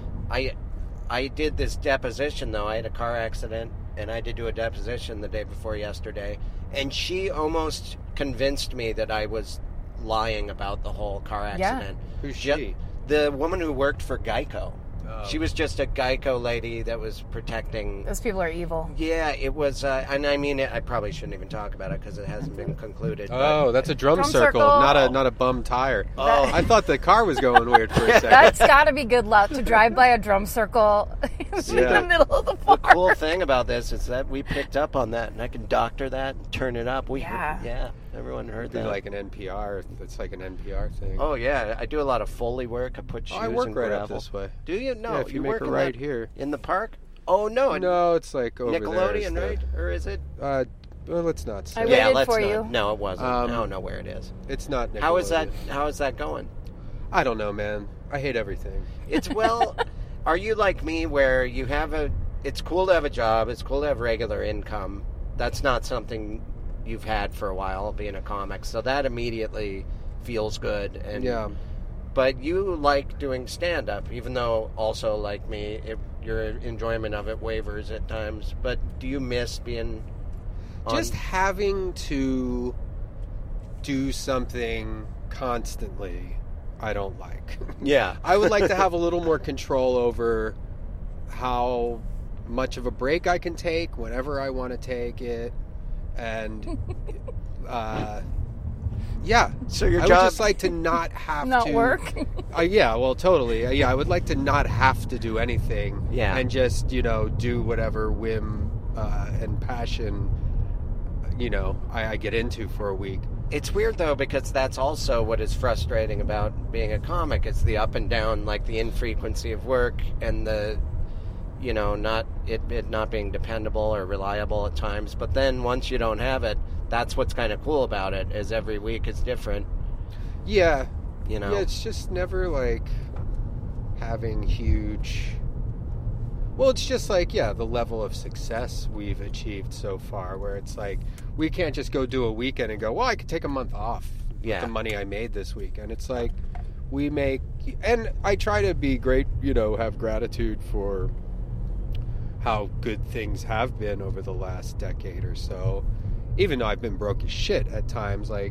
I I did this deposition, though. I had a car accident, and I had to do a deposition the day before yesterday. And she almost convinced me that I was lying about the whole car Yeah. accident. Who's Ju- she? The woman who worked for Geico. Oh. She was just a Geico lady that was protecting. Those people are evil. Yeah, it was, uh, and I mean, I probably shouldn't even talk about it because it hasn't been concluded. but- Oh, that's a drum, Drum circle, circle. not a not a bum tire. Oh. I thought the car was going weird for a second. That's got to be good luck to drive by a drum circle in Yeah. the middle of the The park. cool thing about this is that we picked up on that, and I can doctor that and turn it up. We, Yeah. yeah, everyone heard Be that. like an N P R. It's like an N P R thing. Oh yeah, I do a lot of Foley work. I put shoes I work in right gravel. up this way. Do you? No, Yeah, if you make work a in right that- here. in the park. Oh no, in No, it's like over there. is Nickelodeon, the- right? Or is it? Uh, well, let's not say. I yeah, waited let's for not. you. No, it wasn't. Um, I don't know where it is. It's not Nickelodeon. How is that? How is that going? I don't know, man. I hate everything. It's well. Are you like me, where you have a? It's cool to have a job. It's cool to have regular income. That's not something you've had for a while, being a comic. So that immediately feels good. And Yeah. But you like doing stand-up, even though also like me, it, your enjoyment of it wavers at times. But do you miss being on? Just having to do something constantly, I don't like. Yeah. I would like to have a little more control over how much of a break I can take whenever I want to take it. and uh, yeah. So your I job- would just like to not have Not to work. Uh, yeah, well, totally. Uh, yeah, I would like to not have to do anything. Yeah. And just, you know, do whatever whim uh, and passion, you know, I, I get into for a week. It's weird, though, because that's also what is frustrating about being a comic. It's the up and down, like the infrequency of work and the, you know, not it, it not being dependable or reliable at times. But then once you don't have it, that's what's kind of cool about it, is every week is different, Yeah. you know. Yeah, it's just never like having huge. Well, it's just like, yeah, the level of success we've achieved so far, where it's like, we can't just go do a weekend and go, well, I could take a month off Yeah. with the money I made this weekend. It's like, we make, and I try to be great, you know, have gratitude for how good things have been over the last decade or so. Even though I've been broke as shit at times, like,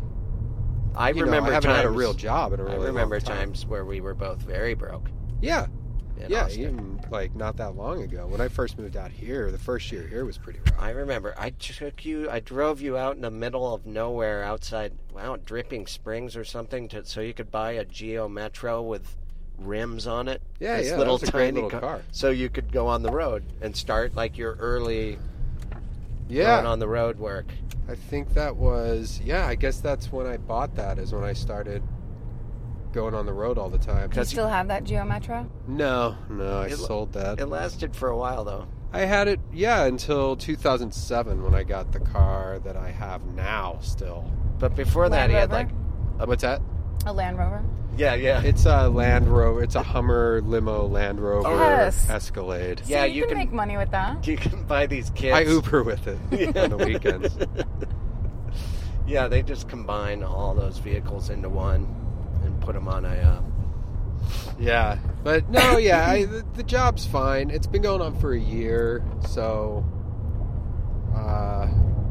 I you remember know, I haven't times, had a real job in a really I remember long time. times where we were both very broke. Yeah. in Yeah, Austin. even like not that long ago. When I first moved out here, the first year here was pretty rough. I remember I took you, I drove you out in the middle of nowhere outside, wow, Dripping Springs or something, to so you could buy a Geo Metro with rims on it. Yeah, This yeah, that little was a great tiny little car. So you could go on the road and start like your early Yeah, going on the road work. I think that was, yeah, I guess that's when I bought that, is when I started going on the road all the time. Do you Because still have that Geo Metro? No, no, I It- sold that. it lasted for a while though. I had it, yeah, until two thousand seven when I got the car that I have now still. But before that, Land he had Rover? like, Uh, What's that? A Land Rover? yeah, yeah. It's a Land Rover. It's a Hummer limo Land Rover Yes. Escalade. Yeah, See, you, you can, can- make money with that. You can buy these kits. I Uber with it on the weekends. Yeah, they just combine all those vehicles into one and put them on a. Uh, Yeah, but no, yeah, I, the, the job's fine. It's been going on for a year, so uh,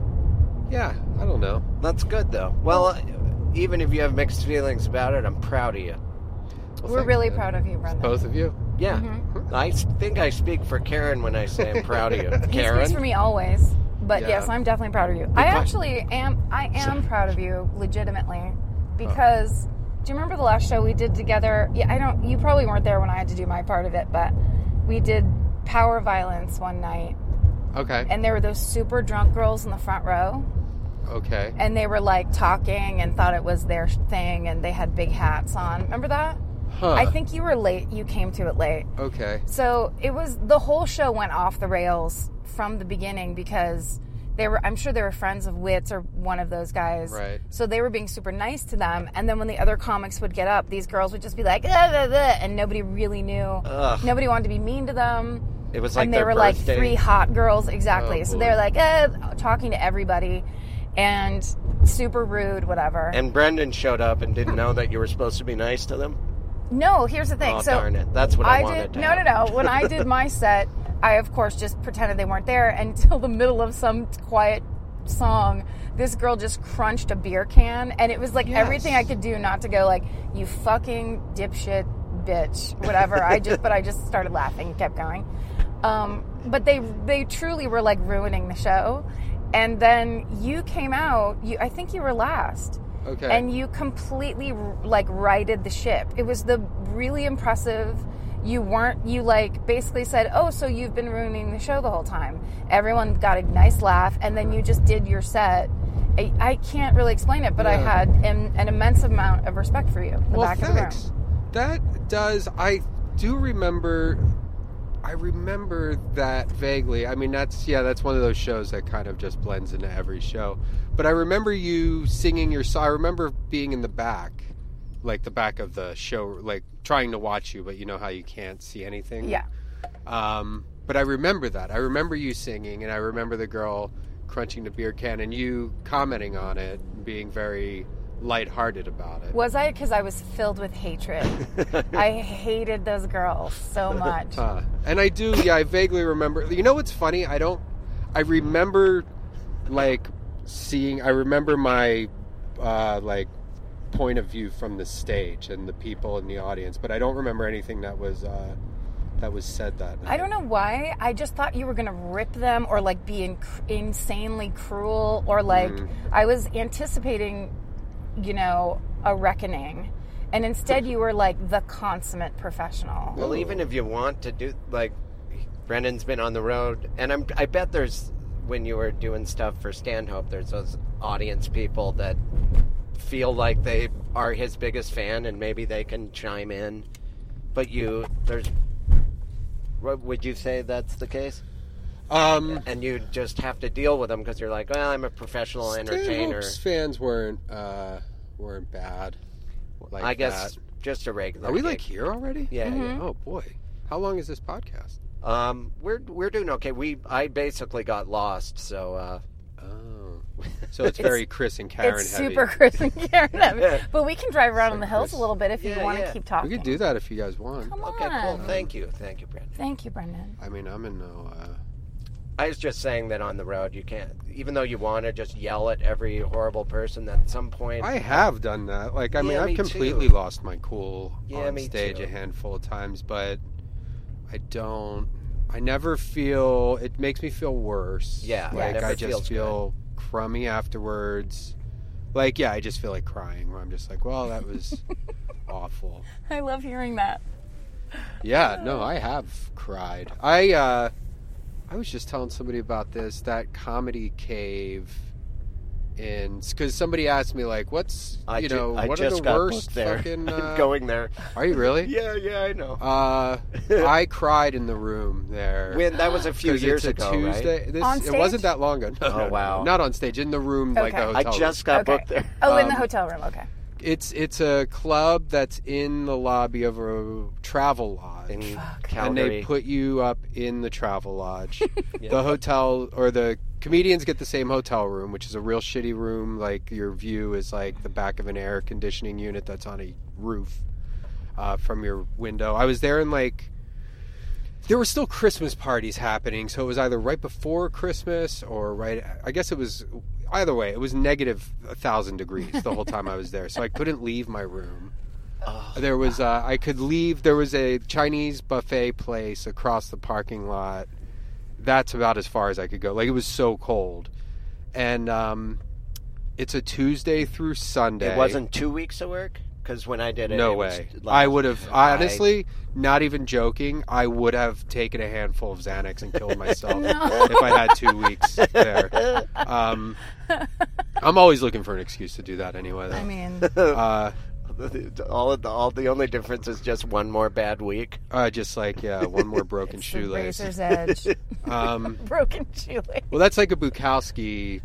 yeah, I don't know. that's good though. Well, uh, even if you have mixed feelings about it, I'm proud of you. Well, We're thanks, really man. proud of you, Brendan. Both of you. Yeah, Mm-hmm. I s- think I speak for Karen when I say I'm proud of you. He Karen, speaks for me always, but Yeah. yes, I'm definitely proud of you. I Because- actually am. I am proud of you, legitimately, because do you remember the last show we did together? Yeah, I don't. You probably weren't there when I had to do my part of it, but we did Power Violence one night, Okay. and there were those super drunk girls in the front row, Okay. and they were like talking and thought it was their thing, and they had big hats on. Remember that? Huh. I think you were late. You came to it late. Okay. So it was, the whole show went off the rails from the beginning because they were, I'm sure they were friends of Wits or one of those guys. Right. So they were being super nice to them. And then when the other comics would get up, these girls would just be like, "Ah, blah, blah," and nobody really knew. Ugh. Nobody wanted to be mean to them. it was like and they their were like birthday. three hot girls. Exactly. Oh, so boy. they're like, eh, talking to everybody and super rude, whatever. And Brendan showed up and didn't know that you were supposed to be nice to them. No, here's the thing. Oh, so darn it. That's what I wanted did. to No, have. no, no. When I did my set, I of course just pretended they weren't there until the middle of some quiet song. This girl just crunched a beer can, and it was like Yes. everything I could do not to go like, "You fucking dipshit bitch," whatever. I just, but I just started laughing and kept going. Um, but they, they truly were like ruining the show. And then you came out. You, I think you were last. Okay. And you completely like righted the ship. It was the really impressive. You weren't, you like basically said, "Oh, so you've been ruining the show the whole time." Everyone got a nice laugh, and then you just did your set. I, I can't really explain it, but I Yeah. had an, an immense amount of respect for you in the well, back thanks. of the room. That does. I do remember. I remember that vaguely. I mean, that's yeah, that's one of those shows that kind of just blends into every show. But I remember you singing your song. I remember being in the back, like the back of the show, like trying to watch you, but you know how you can't see anything. Yeah. Um, but I remember that. I remember you singing, and I remember the girl crunching the beer can, and you commenting on it, and being very lighthearted about it. Was I? Because I was filled with hatred. I hated those girls so much. Uh, and I do, yeah, I vaguely remember. You know what's funny? I don't. I remember, like, seeing. I remember my, uh, like, point of view from the stage and the people in the audience, but I don't remember anything that was uh, that was said that night. I don't know why. I just thought you were going to rip them or like be inc- insanely cruel or like Mm. I was anticipating, you know, a reckoning. And instead you were like the consummate professional. Well, even if you want to do, like, Brendan's been on the road, and I'm, I bet there's, when you were doing stuff for Stanhope, there's those audience people that feel like they are his biggest fan and maybe they can chime in. But you, there's, what would you say that's the case? Um, And you just have to deal with them because you're like, well, I'm a professional entertainer. Stanhope's fans weren't uh, weren't bad. Like I guess that. just a regular Are we gig. like here already? Yeah, yeah. Oh boy, how long is this podcast? Um, we're we're doing okay. We I basically got lost, so uh, Oh, so it's very Chris and Karen It's heavy. super Chris and Karen heavy. But we can drive around in the hills Chris. a little bit if you Yeah, want to yeah. keep talking. We could do that if you guys want. Come okay, on. cool. Thank you, thank you, Brendan. Thank you, Brendan. I mean, I'm in no. Uh, I was just saying that on the road, you can't, even though you want to just yell at every horrible person, at some point. I have done that. Like, I mean, Yeah, I've me completely too. lost my cool Yeah, on me stage too. a handful of times, but I don't. I never feel. It makes me feel worse. Yeah, it like never I just feels feel crummy afterwards. Like, yeah, I just feel like crying. Where I'm just like, well, that was awful. I love hearing that. Yeah, no, I have cried. I uh I was just telling somebody about this, that comedy cave in, because somebody asked me like, what's I you ju- know I what just are the got worst booked there. fucking uh, Going there. Are you really? Yeah, yeah, I know. Uh I cried in the room there. When that was a few 'Cause years it's a ago, right? Tuesday. This, On it stage? wasn't that long ago. No, Oh, no, no, wow. Not on stage, in the room, like Okay. the I hotel. just got Okay. booked there. Oh, in the Um, hotel room. Okay. It's it's a club that's in the lobby of a travel lodge. In And Calgary. they put you up in the travel lodge. The hotel, or the comedians get the same hotel room, which is a real shitty room. Like, your view is like the back of an air conditioning unit that's on a roof uh, from your window. I was there in like, there were still Christmas parties happening, so it was either right before Christmas or right, I guess it was, either way, it was negative a thousand degrees the whole time I was there, so I couldn't leave my room. There was, uh, I could leave, there was a Chinese buffet place across the parking lot. That's about as far as I could go. Like, it was so cold. And um, it's a Tuesday through Sunday. It wasn't two weeks of work? Because when I did it, No it was way. like- I would have, I- honestly, not even joking, I would have taken a handful of Xanax and killed myself if I had two weeks there. Um, I'm always looking for an excuse to do that anyway, though. I mean, uh, all of the, all the only difference is just one more bad week. uh, just like, yeah, one more broken it's the shoelace. razor's edge. Um, Broken shoelace. well, that's like a Bukowski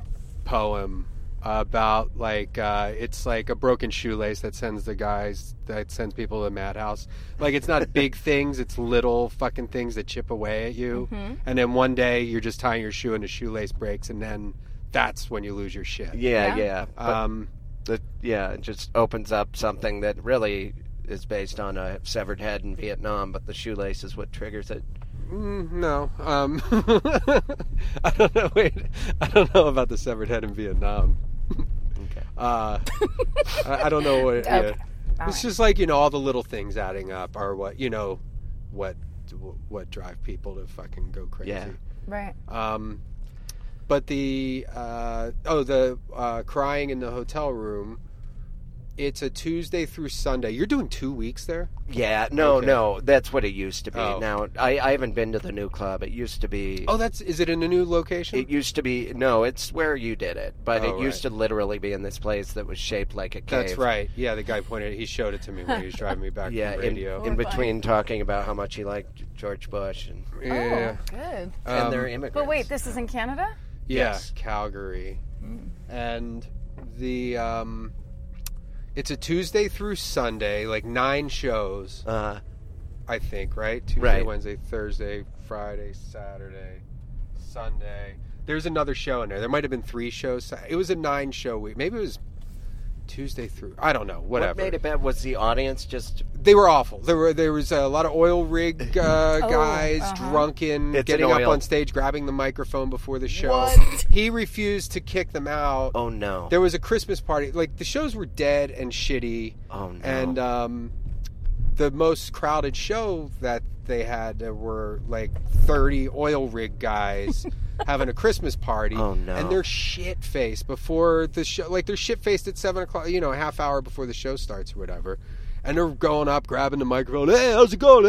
poem about, like, uh, it's like a broken shoelace that sends the guys, that sends people to the madhouse. Like, it's not big things, it's little fucking things that chip away at you. And then one day you're just tying your shoe and a shoelace breaks, and then that's when you lose your shit. Yeah, Yeah. yeah. But Um, the, yeah, it just opens up something that really is based on a severed head in Vietnam, but the shoelace is what triggers it. mm, no. Um, I don't know. Wait, I don't know about the severed head in Vietnam. Okay. Uh, I, I don't know what. Okay. Yeah. All It's right. just like, you know, all the little things adding up are what, you know, what what drive people to fucking go crazy. Yeah. Right. Um, but the uh, oh the uh, crying in the hotel room. It's a Tuesday through Sunday. You're doing two weeks there? Yeah, no, Okay. no, that's what it used to be. Oh. Now, I, I haven't been to the new club. It used to be. Oh, that's is it in a new location? It used to be. No, it's where you did it, but Oh, it used right. to literally be in this place that was shaped like a cave. That's right. Yeah, the guy pointed. He showed it to me when he was driving me back Yeah, from in, radio. in between talking about how much he liked George Bush and, yeah, Oh, good. and Um, their immigrants. But wait, this is in Canada? yeah, yes. Calgary, and the um, it's a Tuesday through Sunday, like nine shows, Uh, I think. Right? Tuesday, Right. Wednesday, Thursday, Friday, Saturday, Sunday. There's another show in there. There might have been three shows. It was a nine-show week. Maybe it was Tuesday through. I don't know. Whatever. What made it bad was the audience just. They were awful. There were there was a lot of oil rig uh, Oh, guys, uh-huh. drunken, It's getting an up oil- on stage, grabbing the microphone before the show. What? He refused to kick them out. Oh no! There was a Christmas party. Like, the shows were dead and shitty. Oh no! And um, the most crowded show that they had uh, were like thirty oil rig guys having a Christmas party. Oh, no. And they're shit faced before the show. Like they're shit faced at seven o'clock. You know, a half hour before the show starts or whatever. And they're going up, grabbing the microphone. Hey, how's it going?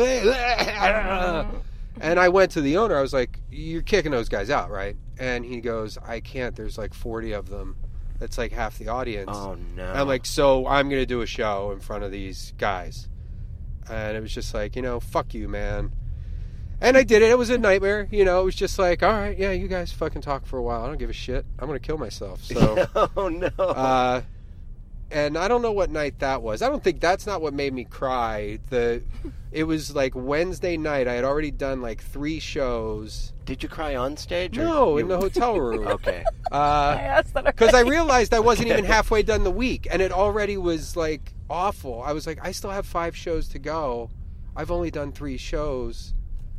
Hey. And I went to the owner. I was like, "You're kicking those guys out, right?" And he goes, "I can't. There's like forty of them. That's like half the audience." Oh, no. And I'm like, "So I'm going to do a show in front of these guys." And it was just like, you know, fuck you, man. And I did it. It was a nightmare. You know, it was just like, all right, yeah, you guys fucking talk for a while. I don't give a shit. I'm going to kill myself. So, oh, no. uh, and I don't know what night that was. I don't think that's not what made me cry. The It was like Wednesday night. I had already done like three shows. Did you cry on stage? Or No, you... in the hotel room. Okay. Because I realized I wasn't even halfway done the week, and it already was like awful. I was like, I still have five shows to go. I've only done three shows.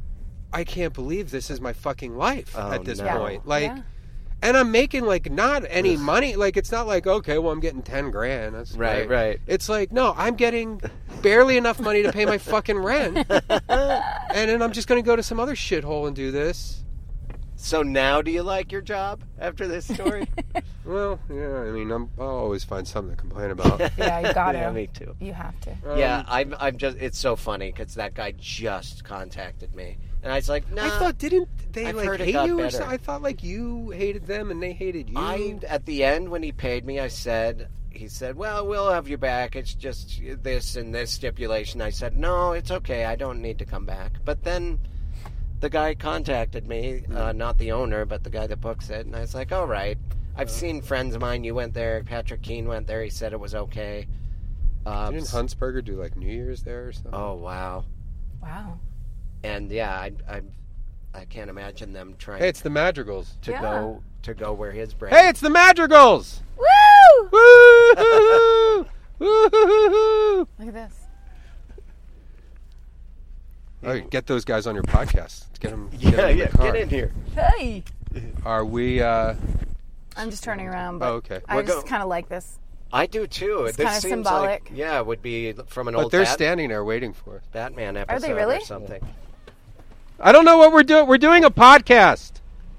I can't believe this is my fucking life Oh, at this no. point. Like, Yeah. and I'm making like not any money. Like, it's not like, okay, well, I'm getting ten grand. That's Right, great. right. It's like, no, I'm getting barely enough money to pay my fucking rent, and then I'm just going to go to some other shithole and do this. So now do you like your job after this story? Well, yeah, I mean, I'm, I'll always find something to complain about. Yeah, you got to. Yeah, me too. You have to. Um, Yeah, I'm, I'm just, it's so funny because that guy just contacted me. And I was like, no. I thought, didn't they I've like heard it hate got you or better. something? I thought like you hated them and they hated you. I, at the end when he paid me, I said, he said, well, we'll have you back. It's just this and this stipulation. I said, no, it's okay. I don't need to come back. But then the guy contacted me, uh, not the owner, but the guy that books it. And I was like, all right. I've seen friends of mine. You went there. Patrick Keane went there. He said it was okay. Uh, Didn't Huntsberger do like New Year's there or something? oh, wow. Wow. And yeah, I, I, I can't imagine them trying Hey, it's the Madrigals. to Yeah. go to go where his brain. Hey, it's the Madrigals! Woo! Woo! Woo! Look at this. All right, get those guys on your podcast. Let's get them. Get yeah, them in yeah. the car. Get in here. Hey. Are we? Uh, I'm just turning around, but oh, okay. I We're just go- kind of like this. I do too. It's this kinda seems symbolic. like yeah, it would be from an But old they're Bat- standing there waiting for us. Batman episode they really? or something. I don't know what we're doing. We're doing a podcast.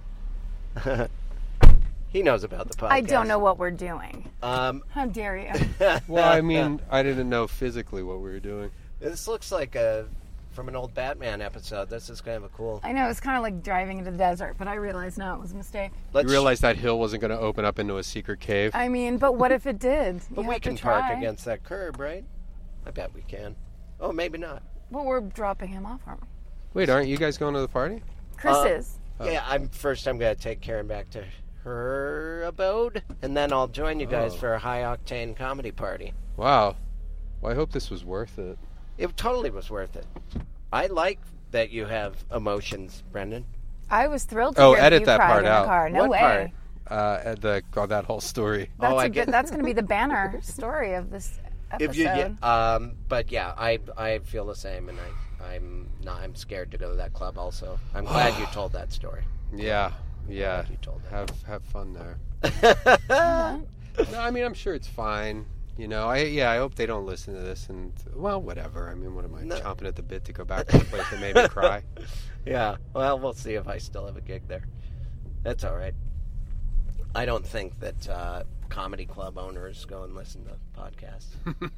He knows about the podcast. I don't know what we're doing. Um, How dare you? Well, I mean, I didn't know physically what we were doing. this looks like a from an old Batman episode. This is kind of a cool. I know, it's kind of like driving into the desert, but I realized no, it was a mistake. Let's, You realized that hill wasn't going to open up into a secret cave. I mean, but what if it did? but You we have to can park try. against that curb, right? I bet we can. Oh, maybe not. Well, we're dropping him off, aren't we? Wait, aren't you guys going to the party? Chris Uh, is. Yeah, I'm first. I'm gonna take Karen back to her abode, and then I'll join you guys Oh. for a high octane comedy party. Wow. Well, I hope this was worth it. It totally was worth it. I like that you have emotions, Brendan. I was thrilled to Oh, hear edit you that cried part in out. the car. No What way. part? Uh, at the oh, that whole story. That's Oh, I a get- good, that's going to be the banner story of this episode. If you get, um, but yeah, I I feel the same, and I I'm not. I'm scared to go to that club. Also, I'm glad you told that story. Yeah, yeah. You told that. Have have fun there. No, I mean, I'm sure it's fine. You know, I yeah, I hope they don't listen to this. And well, whatever. I mean, what am I No. chomping at the bit to go back to the place that made me cry? Yeah. Well, we'll see if I still have a gig there. That's all right. I don't think that uh, comedy club owners go and listen to podcasts.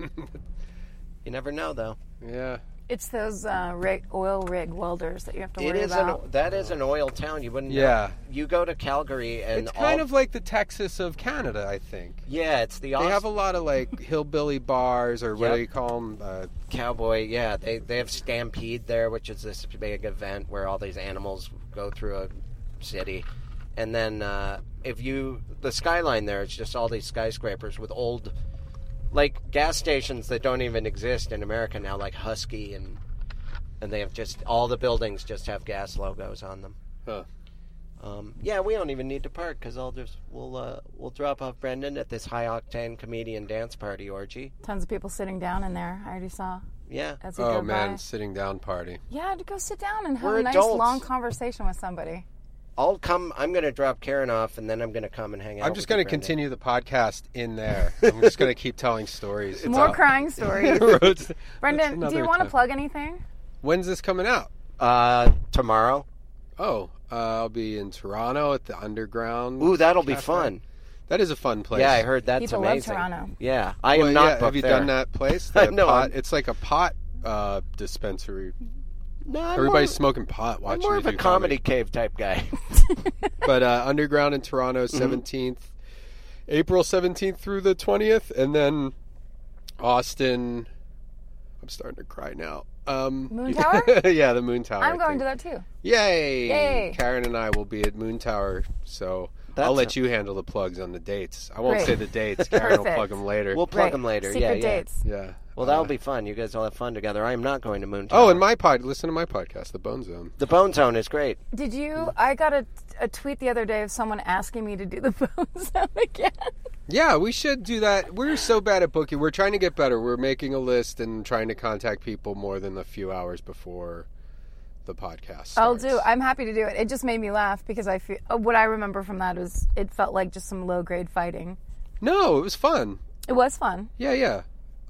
You never know, though. Yeah. It's those uh, rig, oil rig welders that you have to It worry is about. an that is an oil town. You wouldn't. Yeah. Know. You go to Calgary and It's kind all, of like the Texas of Canada, I think. yeah. It's the They Aust- have a lot of like hillbilly bars, or what Yep. do you call them? Uh, cowboy. Yeah, they they have Stampede there, which is this big event where all these animals go through a city, and then uh, if you the skyline there, it's just all these skyscrapers with old, like gas stations that don't even exist in America now, like Husky and. And they have just all the buildings just have gas logos on them. huh. Um, yeah, we don't even need to park because I'll just we'll uh, we'll drop off Brendan at this high octane comedian dance party orgy. Tons of people sitting down in there. I already saw Yeah, as we Oh drove man, by. sitting down party. Yeah, to go sit down and have We're a nice adults. long conversation with somebody. I'll come. I'm gonna drop Karen off, and then I'm gonna come and hang out. I'm just going going to continue the podcast in there. I'm just going to keep telling stories. More about crying stories. roads. Brendan, That's do you another want to time. plug anything? When's this coming out? Uh, tomorrow. Oh, uh, I'll be in Toronto at the Underground. Ooh, that'll be Cafe. fun. That is a fun place. Yeah, I heard that's People amazing. love Toronto. Yeah, I Well, am not yeah, booked Have you there. done that place? I The know, pot- I'm- It's like a pot uh, dispensary. No, I'm Everybody's more, smoking pot I'm watching more me of a do comedy cave type guy. But uh, Underground in Toronto, Mm-hmm. seventeenth, April seventeenth through the twentieth, and then Austin. I'm starting to cry now. Um, Moon Tower? Yeah, the Moon Tower. I'm thing. going to that too. Yay! Yay. Karen and I will be at Moon Tower, so That's I'll let a- you handle the plugs on the dates. I won't Great. say the dates. Karen will Perfect. plug them later. We'll plug Right. them later. Secret yeah, yeah. dates. yeah. Well, that'll Uh, be fun. You guys will have fun together. I am not going to Moon Tower. Oh, and my pod. Listen to my podcast, The Bone Zone. the Bone Zone is great. Did you? I got a, a tweet the other day of someone asking me to do the Bone Zone again. Yeah, we should do that. We're so bad at booking. We're trying to get better. We're making a list and trying to contact people more than a few hours before the podcast starts. I'll do. I'm happy to do it. It just made me laugh because I feel uh, what I remember from that was it felt like just some low grade fighting. No, it was fun. It was fun. Yeah, yeah.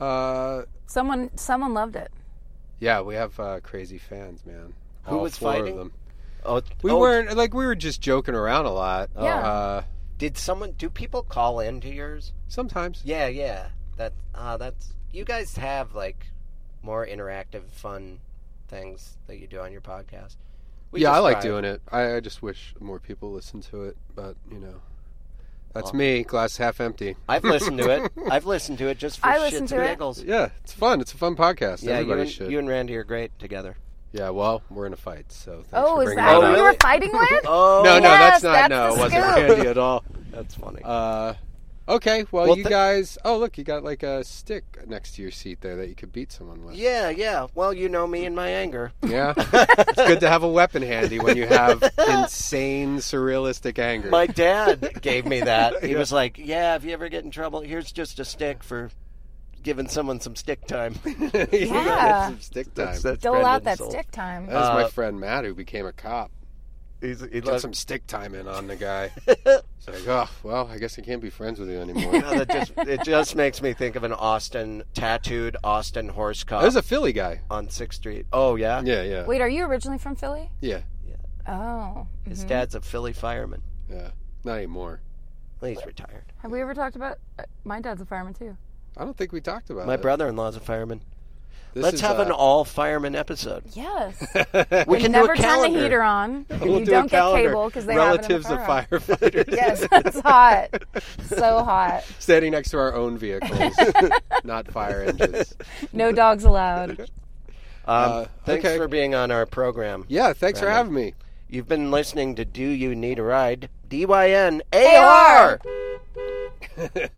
Uh, Someone someone loved it. yeah, we have uh, crazy fans, man. Who All was four fighting? Of them. Oh, We oh, weren't like we were just joking around a lot. Yeah. Uh, Did someone? Do people call into yours? sometimes. Yeah, yeah. That. Uh, that's. You guys have like more interactive, fun things that you do on your podcast. We yeah, just I like try. doing it. I, I just wish more people listen to it, but you know, that's Well- me. Glass half empty. I've listened to it. I've listened to it just for I shits listened to and it. giggles. Yeah, it's fun. It's a fun podcast. Yeah, you Everybody and, should. you and Randy are great together. Yeah, well, we're in a fight, so thanks Oh, for is bringing that that who up. you were fighting with? Oh, No, no, Yes, that's not. that's no, the it wasn't scoop. Randy at all. that's funny. Uh, okay, well, Well, you th- guys. Oh, look, you got like a stick next to your seat there that you could beat someone with. yeah, yeah. Well, you know me and my anger. Yeah, it's good to have a weapon handy when you have insane, surrealistic anger. My dad gave me that. He was like, "Yeah, if you ever get in trouble, here's just a stick for giving someone some stick time." Yeah. some stick time. That's, that's Dole out Brendan's that soul. stick time. That was my Uh, friend Matt, who became a cop. He's, he Get loves some stick time in on the guy. It's like, oh, well, I guess I can't be friends with you anymore. No, that just, it just makes me think of an Austin, tattooed Austin horse cop There's a Philly guy. on sixth Street. Oh, yeah? Yeah, yeah, Wait, are you originally from Philly? yeah, Oh. His dad's a Philly fireman. yeah. Not anymore. Well, he's retired. Have we ever talked about? Uh, my dad's a fireman too. I don't think we talked about My it. brother-in-law's a fireman. This Let's is, have uh, an all-fireman episode. Yes. We You can never do a turn calendar. the heater on. We'll you do a don't get calendar. cable because they Relatives have of it in the front. firefighters. Yes, it's hot. So hot. Standing next to our own vehicles, not fire engines. No dogs allowed. Um, Uh, thanks okay. for being on our program. Yeah, thanks for Brandon. having me. You've been listening to Do You Need a Ride? D Y N A R!